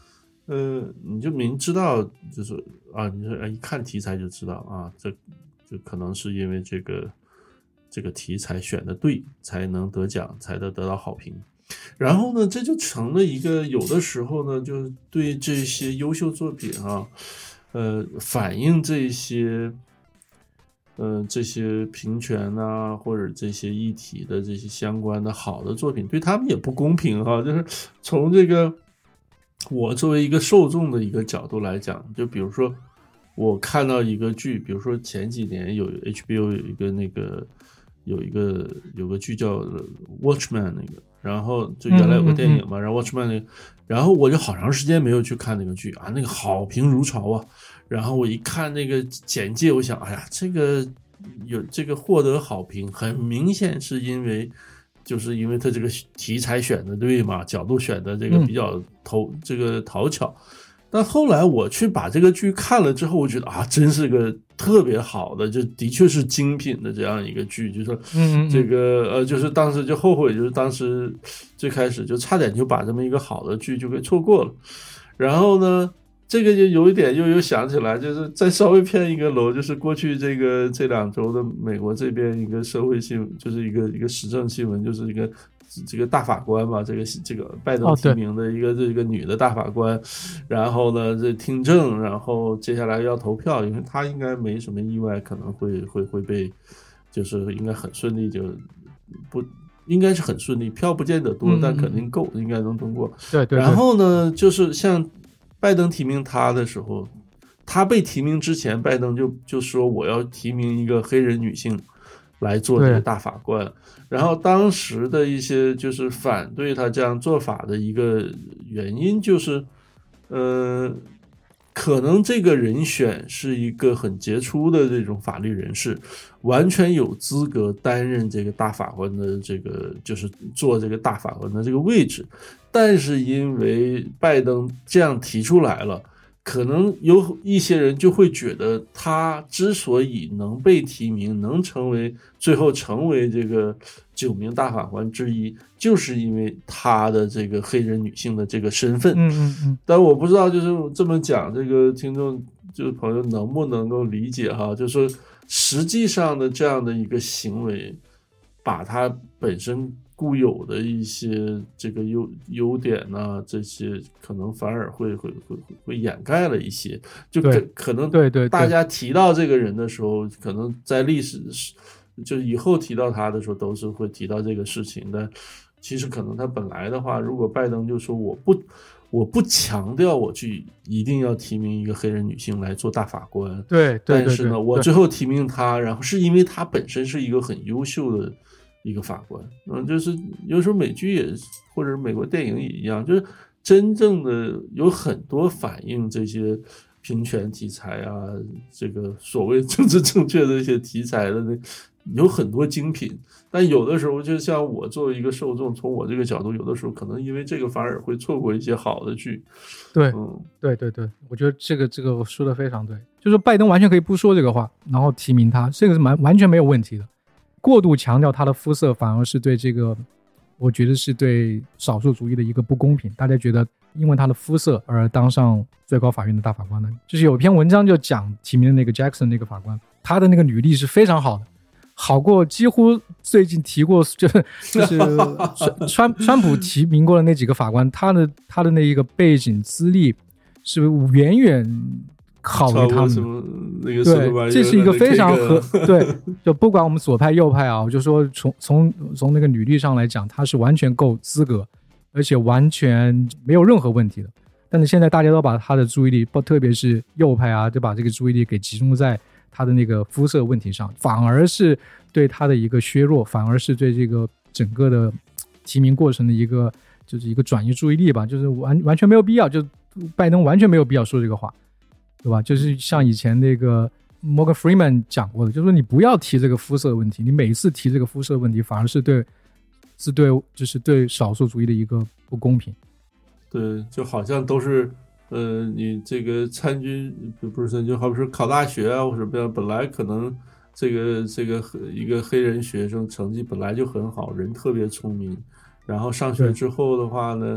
呃，你就明知道就是啊，你说一看题材就知道啊，这就可能是因为这个这个题材选的对，才能得奖，才能得到好评。然后呢，这就成了一个有的时候呢，就是对这些优秀作品啊，呃，反映这些。呃，这些平权啊，或者这些议题的这些相关的好的作品，对他们也不公平哈。就是从这个我作为一个受众的一个角度来讲，就比如说我看到一个剧，比如说前几年有 H B O 有一个那个有一个有个剧叫 Watchman 那个，然后就原来有个电影嘛，嗯嗯嗯然后 Watchman 那个，然后我就好长时间没有去看那个剧啊，那个好评如潮啊。然后我一看那个简介，我想，哎呀，这个有这个获得好评，很明显是因为，就是因为他这个题材选的对嘛，角度选的这个比较头、嗯、这个讨巧。但后来我去把这个剧看了之后，我觉得啊，真是个特别好的，就的确是精品的这样一个剧，就是说，嗯，这个呃，就是当时就后悔，就是当时最开始就差点就把这么一个好的剧就给错过了。然后呢？这个就有一点又又想起来，就是再稍微偏一个楼，就是过去这个这两周的美国这边一个社会新闻，就是一个一个时政新闻，就是一个这个大法官嘛，这个这个拜登提名的一个、哦、这个女的大法官，然后呢这听证，然后接下来要投票，因为她应该没什么意外，可能会会会被，就是应该很顺利就不。应该是很顺利，票不见得多，嗯、但肯定够，应该能通过。 对 对, 对。 然后呢，就是像拜登提名他的时候，他被提名之前，拜登就就说我要提名一个黑人女性来做这个大法官。然后当时的一些就是反对他这样做法的一个原因就是，呃。可能这个人选是一个很杰出的这种法律人士，完全有资格担任这个大法官的这个就是做这个大法官的这个位置，但是因为拜登这样提出来了，可能有一些人就会觉得他之所以能被提名，能成为最后成为这个九名大法官之一，就是因为他的这个黑人女性的这个身份。 嗯嗯嗯。 但我不知道就是这么讲，这个听众就是朋友能不能够理解哈？就是说实际上的这样的一个行为，把他本身固有的一些这个优优点呢，这些可能反而会会会会掩盖了一些，就可能对对大家提到这个人的时候，可能在历史就是以后提到他的时候，都是会提到这个事情的。其实可能他本来的话，如果拜登就说我不我不强调我去一定要提名一个黑人女性来做大法官， 对，对但是呢， 对对对我最后提名他，然后是因为他本身是一个很优秀的一个法官。嗯，就是有时候美剧也或者美国电影也一样，就是真正的有很多反映这些平权题材啊，这个所谓政治正确的一些题材的那有很多精品。但有的时候就像我作为一个受众，从我这个角度，有的时候可能因为这个反而会错过一些好的剧。 对， 嗯， 对对对，我觉得这个这个说的非常对，就是拜登完全可以不说这个话，然后提名他，这个是完完全没有问题的。过度强调他的肤色，反而是对这个，我觉得是对少数族裔的一个不公平。大家觉得因为他的肤色而当上最高法院的大法官呢？就是有一篇文章就讲提名的那个 Jackson 那个法官，他的那个履历是非常好的。好过几乎最近提过，就是就是川川普提名过的那几个法官，他的他的那一个背景资历是远远好于他们的。 那个对，这是一个非常合对，就不管我们左派右派啊，我就说从从从那个履历上来讲，他是完全够资格，而且完全没有任何问题的。但是现在大家都把他的注意力，特别是右派啊，就把这个注意力给集中在他的那个肤色问题上，反而是对他的一个削弱，反而是对这个整个的提名过程的一个就是一个转移注意力吧，就是完完全没有必要，就拜登完全没有必要说这个话，对吧？就是像以前那个 Morgan Freeman 讲过的，就是说你不要提这个肤色问题，你每一次提这个肤色问题，反而是对是对就是对少数族裔的一个不公平。 对，就好像都是。呃，你这个参军不是就好比说考大学啊或者什么样，本来可能这个这个一个黑人学生成绩本来就很好，人特别聪明，然后上学之后的话呢，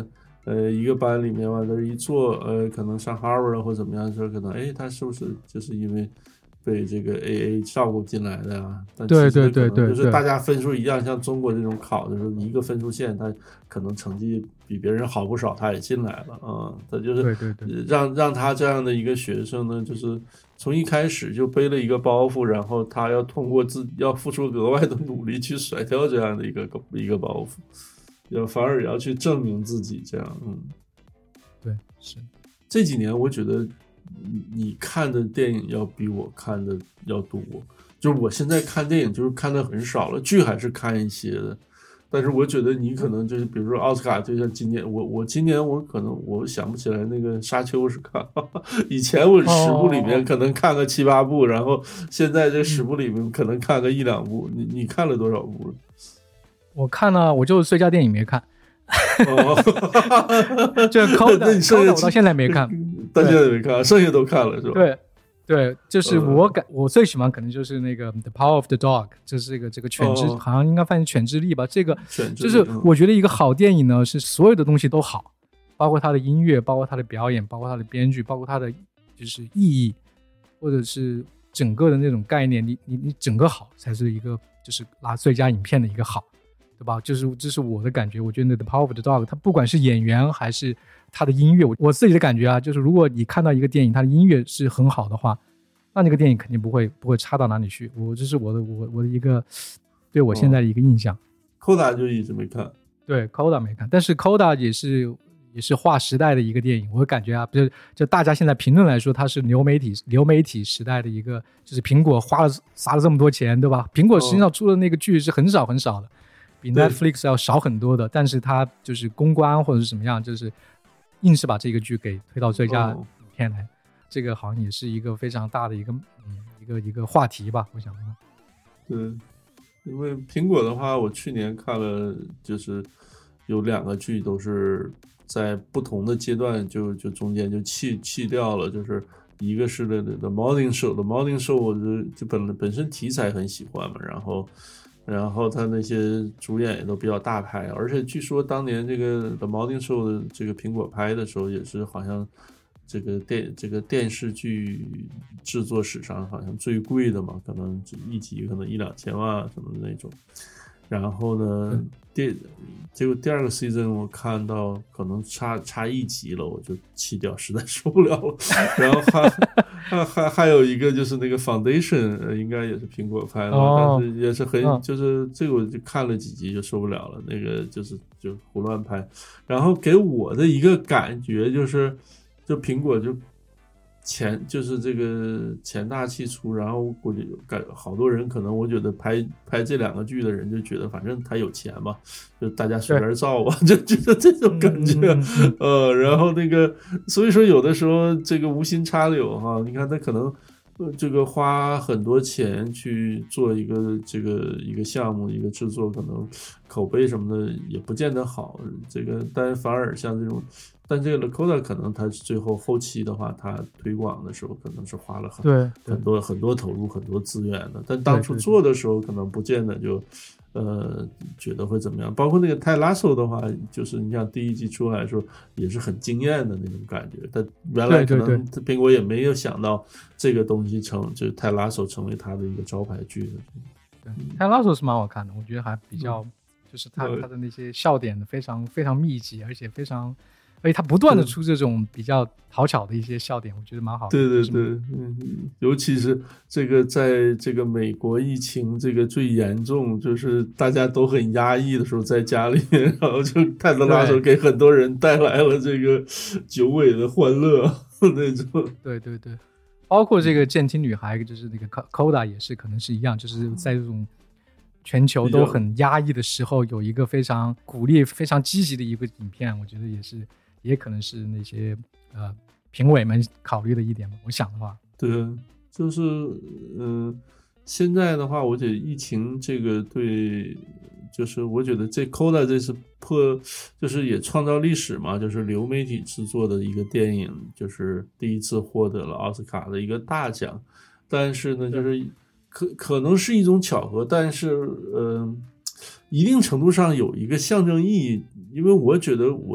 呃一个班里面往这一坐，呃可能上 Harvard 或怎么样的时候，可能哎他是不是就是因为被这个 A A 照顾进来的啊？但对对对对， 就是大家分数一样，像中国这种考的时候，一个分数线，他可能成绩比别人好不少，他也进来了啊。他就是对对对， 让让他这样的一个学生呢，就是从一开始就背了一个包袱，然后他要通过自要付出额外的努力去甩掉这样的一个一个包袱，要反而要去证明自己，这样嗯， 对是。 这几年我觉得。你看的电影要比我看的要多，就是我现在看电影就是看的很少了，剧还是看一些的，但是我觉得你可能就是比如说奥斯卡，就像今年我我今年我可能我想不起来那个沙丘是看，以前我十部里面可能看个七八部，然后现在这十部里面可能看个一两部，你你看了多少部？ 我看了，我就最佳电影没看。 哦， 这 Coda 我到现在没看， 到现在没看，剩下都看了是吧？ 对对，就是我感、呃、我最喜欢可能就是那个 The Power of the Dog， 这是一个这个犬之、哦、好像应该翻译犬之力吧。这个就是我觉得一个好电影呢，是所有的东西都好，包括它的音乐，包括它的表演，包括它的编剧，包括它的就是意义，或者是整个的那种概念，你你你整个好才是一个就是拿最佳影片的一个好。对吧？就是这是我的感觉，我觉得 The Power of the Dog 它不管是演员还是它的音乐，我我自己的感觉啊，就是如果你看到一个电影它的音乐是很好的话，那那个电影肯定不会不会差到哪里去。我这是我的我我的一个对我现在的一个印象。 Coda 就一直没看， 对 Coda 没看，但是 Coda 也是也是划时代的一个电影，我感觉啊，就就大家现在评论来说，它是流媒体流媒体时代的一个，就是苹果花了撒了这么多钱，对吧？苹果实际上出的那个剧是很少很少的。比 Netflix 要少很多的，但是它就是公关或者是什么样，就是硬是把这个剧给推到最佳影片来，哦、这个好像也是一个非常大的一个嗯一个一个话题吧，我想。 对，因为苹果的话，我去年看了，就是有两个剧都是在不同的阶段就就中间就弃弃掉了，就是一个是 The, The Morning Show，The Morning Show 我就就本本身题材很喜欢嘛，然后。然后他那些主演也都比较大牌，而且据说当年这个 The Morning Show 的这个苹果拍的时候，也是好像这个电这个电视剧制作史上好像最贵的嘛，可能一集可能一两千万什么的那种。然后呢，第结果第二个 season 我看到可能差差一集了，我就弃掉，实在受不了了。然后还还还还有一个就是那个 Foundation， 应该也是苹果拍的，哦、但是也是很、哦、就是这个我就看了几集就受不了了，那个就是就胡乱拍。然后给我的一个感觉就是，就苹果就。钱就是这个钱大气粗，然后估计感好多人可能我觉得拍拍这两个剧的人就觉得反正他有钱嘛，就大家随便造吧，就觉得这种感觉，嗯、呃，然后那个所以说有的时候这个无心插柳哈，你看他可能这个花很多钱去做一个这个一个项目一个制作，可能口碑什么的也不见得好，这个但反而像这种。但这个 Lakota 可能他最后后期的话，他推广的时候可能是花了很对很多很多投入很多资源的，但当初做的时候可能不见得就呃觉得会怎么样。包括那个泰拉索的话，就是你像第一季出来的时候也是很惊艳的那种感觉，但原来可能苹果也没有想到这个东西成就是泰拉索成为他的一个招牌剧的。 对，泰拉索是蛮好看的，我觉得还比较、嗯、就是他他的那些笑点非常非常密集，而且非常。而且他不断的出这种比较讨巧的一些笑点，我觉得蛮好的。 对对对，嗯，尤其是这个在这个美国疫情这个最严重，就是大家都很压抑的时候，在家里面，然后就泰德拉索给很多人带来了这个久违的欢乐那种。 对对对，包括这个监听女孩，就是那个 Coda 也是可能是一样，就是在这种。全球都很压抑的时候，有一个非常鼓励、非常积极的一个影片，我觉得也是，也可能是那些呃评委们考虑的一点吧。我想的话， 对，就是嗯、呃，现在的话，我觉得疫情这个对，就是我觉得这 Coda 这是破，就是也创造历史嘛，就是流媒体制作的一个电影，就是第一次获得了奥斯卡的一个大奖，但是呢，就是。可可能是一种巧合，但是呃，一定程度上有一个象征意义，因为我觉得我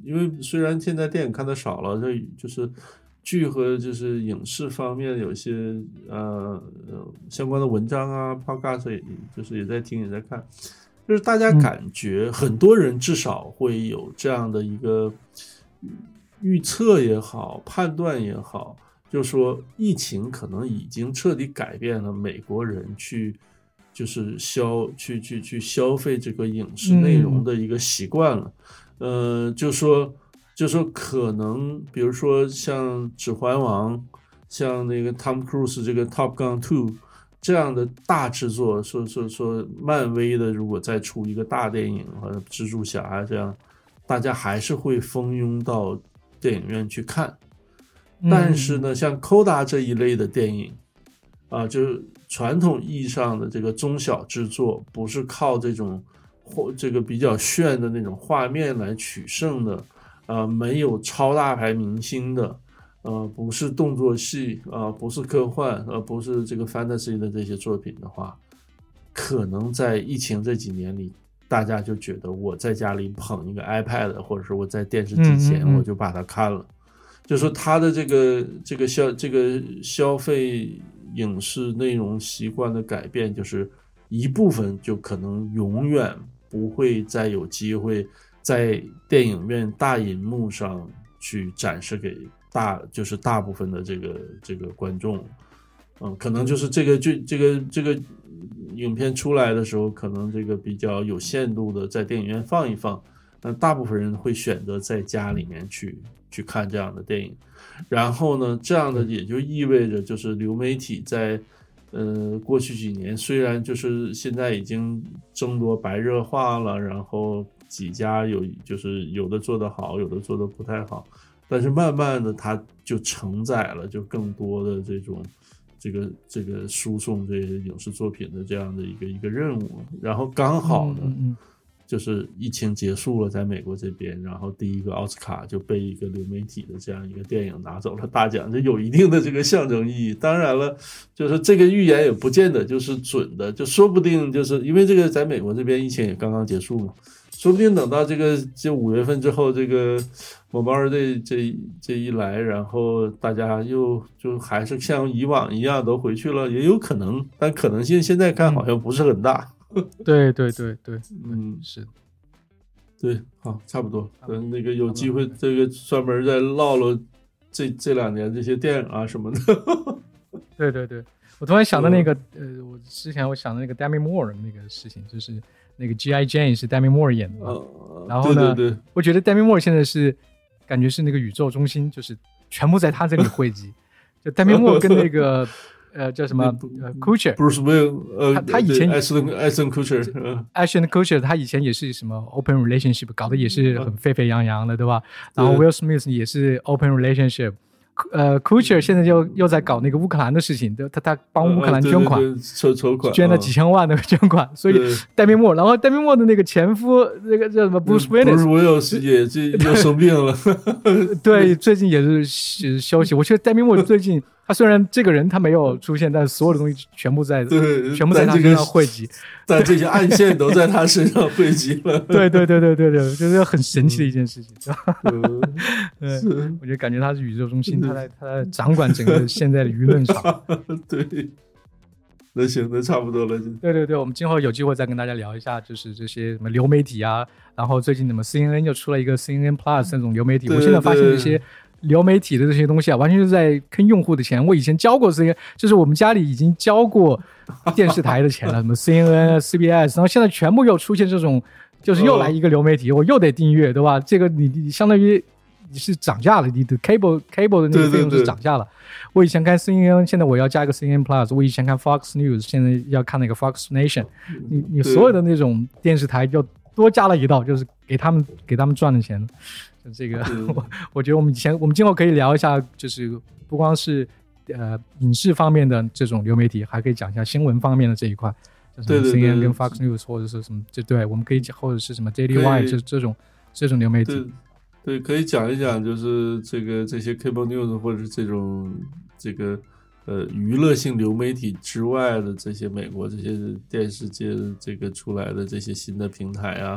因为虽然现在电影看的少了，这就是剧和就是影视方面有一些呃相关的文章啊 podcast 也就是也在听也在看，就是大家感觉、嗯、很多人至少会有这样的一个预测也好判断也好，就是说疫情可能已经彻底改变了美国人去就是消去去去消费这个影视内容的一个习惯了、嗯、呃，就说就说可能比如说像指环王，像那个 Tom Cruise 这个 Top Gun 二这样的大制作，说说说漫威的如果再出一个大电影或者蜘蛛侠这样，大家还是会蜂拥到电影院去看。但是呢像 Coda 这一类的电影啊，就是传统意义上的这个中小制作，不是靠这种这个比较炫的那种画面来取胜的，呃，没有超大牌明星的，呃，不是动作戏啊、呃，不是科幻，呃，不是这个 fantasy 的这些作品的话，可能在疫情这几年里，大家就觉得我在家里捧一个 iPad， 或者是我在电视机前我就把它看了，嗯嗯嗯，就说他的这个这个消这个消费影视内容习惯的改变，就是一部分就可能永远不会再有机会在电影院大银幕上去展示给大就是大部分的这个这个观众，嗯，可能就是这个这这个这个影片出来的时候，可能这个比较有限度的在电影院放一放，但大部分人会选择在家里面去去看这样的电影。然后呢，这样的也就意味着就是流媒体在呃过去几年虽然就是现在已经争夺白热化了，然后几家有就是有的做得好，有的做得不太好，但是慢慢的它就承载了就更多的这种这个这个输送这些影视作品的这样的一个一个任务。然后刚好呢、嗯嗯、就是疫情结束了在美国这边，然后第一个奥斯卡就被一个流媒体的这样一个电影拿走了大奖，这有一定的这个象征意义。当然了，就是这个预言也不见得就是准的，就说不定就是因为这个在美国这边疫情也刚刚结束嘛，说不定等到这个就五月份之后，这个某猫这这这一来，然后大家又就还是像以往一样都回去了，也有可能，但可能性现在看好像不是很大。 嗯、对对对对， 嗯， 是， 对，好，差不多。等那个有机会，这个专门再唠唠这这两年这些电影啊什么的。 对对对，我突然想到那个，嗯、呃，我之前我想到那个 Demi Moore 那个事情，就是那个 G I Jane 是 Demi Moore 演的嘛， 呃、 然后呢， 对对对， 我觉得 Demi Moore 现在是感觉是那个宇宙中心，就是全部在他这里汇集。就 Demi Moore 跟那个呃叫什么呃 Kutcher Bruce Will 呃他他以前艾森艾森 Kutcher Ashton Kutcher 他以前也是什么 open relationship 搞得也是很沸沸扬扬的，对吧？然后 Will Smith 也是 open relationship。呃 Kutcher 现在又又在搞那个乌克兰的事情，他他帮乌克兰捐款， 呃、筹筹款， 捐了几千万的捐款，嗯、所以戴米莫，然后戴米莫的那个前夫那个叫什么 Bruce Willis， Bruce Willis 也这又生病了， 对，最近也是休息。我觉得戴米莫最近他虽然这个人他没有出现，但是所有的东西全部在对全部在他身上汇集， 但这些暗线都在他身上汇集了。 对对对对对对，就是很神奇的一件事情。嗯、对，我觉得感觉他是宇宙中心，他在他在掌管整个现在的舆论场。 对，那行，那差不多了。 对对对，我们今后有机会再跟大家聊一下，就是这些什么流媒体啊，然后最近什么 C N N 又出了一个 C N N Plus 那种流媒体，我现在发现这些流媒体的这些东西啊，完全是在坑用户的钱。我以前交过这些，就是我们家里已经交过电视台的钱了，什么 C N N、C B S， 然后现在全部又出现这种，就是又来一个流媒体，哦、我又得订阅，对吧？这个你你相当于你是涨价了，你的 cable cable 的那个费用是涨价了。对对对，我以前看 C N N， 现在我要加一个 C N N Plus。我以前看 Fox News， 现在要看那个 Fox Nation。你你所有的那种电视台就多加了一道，就是给他们给他们赚的钱。这个我我觉得我们以前我们今后可以聊一下，就是不光是呃影视方面的这种流媒体，还可以讲一下新闻方面的这一块，就是 C N N 跟 Fox News 或者是什么，这对我们可以讲，或者是什么 Daily Wire 这这种这种流媒体。 对，可以讲一讲，就是这个这些 cable news 或者是这种这个呃娱乐性流媒体之外的这些美国这些电视界这个出来的这些新的平台啊，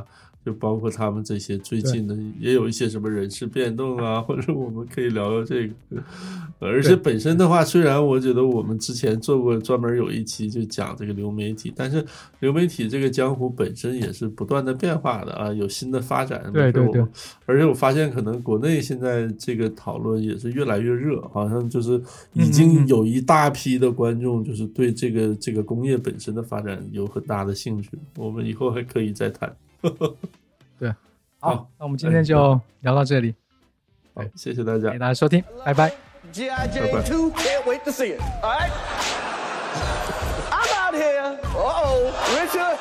就包括他们这些最近的也有一些什么人事变动啊，或者我们可以聊聊这个。而且本身的话，虽然我觉得我们之前做过专门有一期就讲这个流媒体，但是流媒体这个江湖本身也是不断的变化的啊，有新的发展。 对对对。 而且我发现可能国内现在这个讨论也是越来越热，好像就是已经有一大批的观众就是对这个这个工业本身的发展有很大的兴趣，我们以后还可以再谈。 对，好，那我们今天就聊到这里。 好，谢谢大家， 谢谢大家收听，拜拜。 G I J two, can't wait to see it. All right, I'm out here. Uh oh, Richard.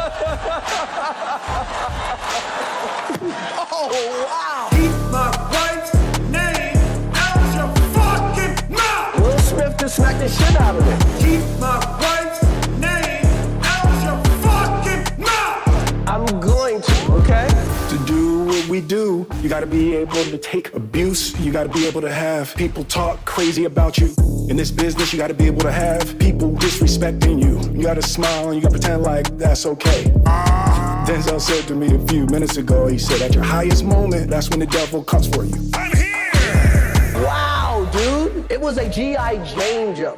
Oh wow. Keep my wife's name out your fucking mouth. Will Smith just smacked the shit out of it. Keep my wife's name out your fucking mouth. I'm going to, okay? To do what we do, you gotta be able to take abuse. You gotta be able to have people talk crazy about you. In this business, you gotta be able to have people disrespecting you. You gotta smile and you gotta pretend like that's okay. Denzel said to me a few minutes ago, he said, at your highest moment, that's when the devil comes for you. I'm here! Wow, dude, it was a G I Jane jump.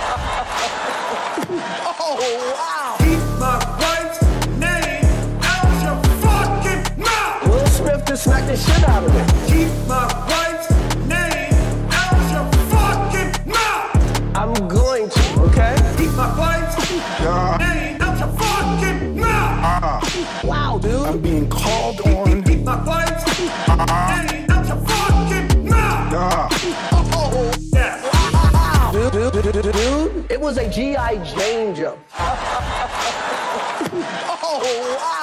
Oh, wow. Keep my wife's name out your fucking mouth. Will Smith just smacked the shit out of it. Keep my wife's name out your fucking mouth. I'm going to, okay? Keep my wife's uh, name out your fucking mouth. Uh, wow, dude. I'm being called on. Keep my wife's uh, name out your fucking mouth. Uh, oh, yeah. Wow. Dude, dude, dude, dude, it was a G I Jane jump. Oh, wow.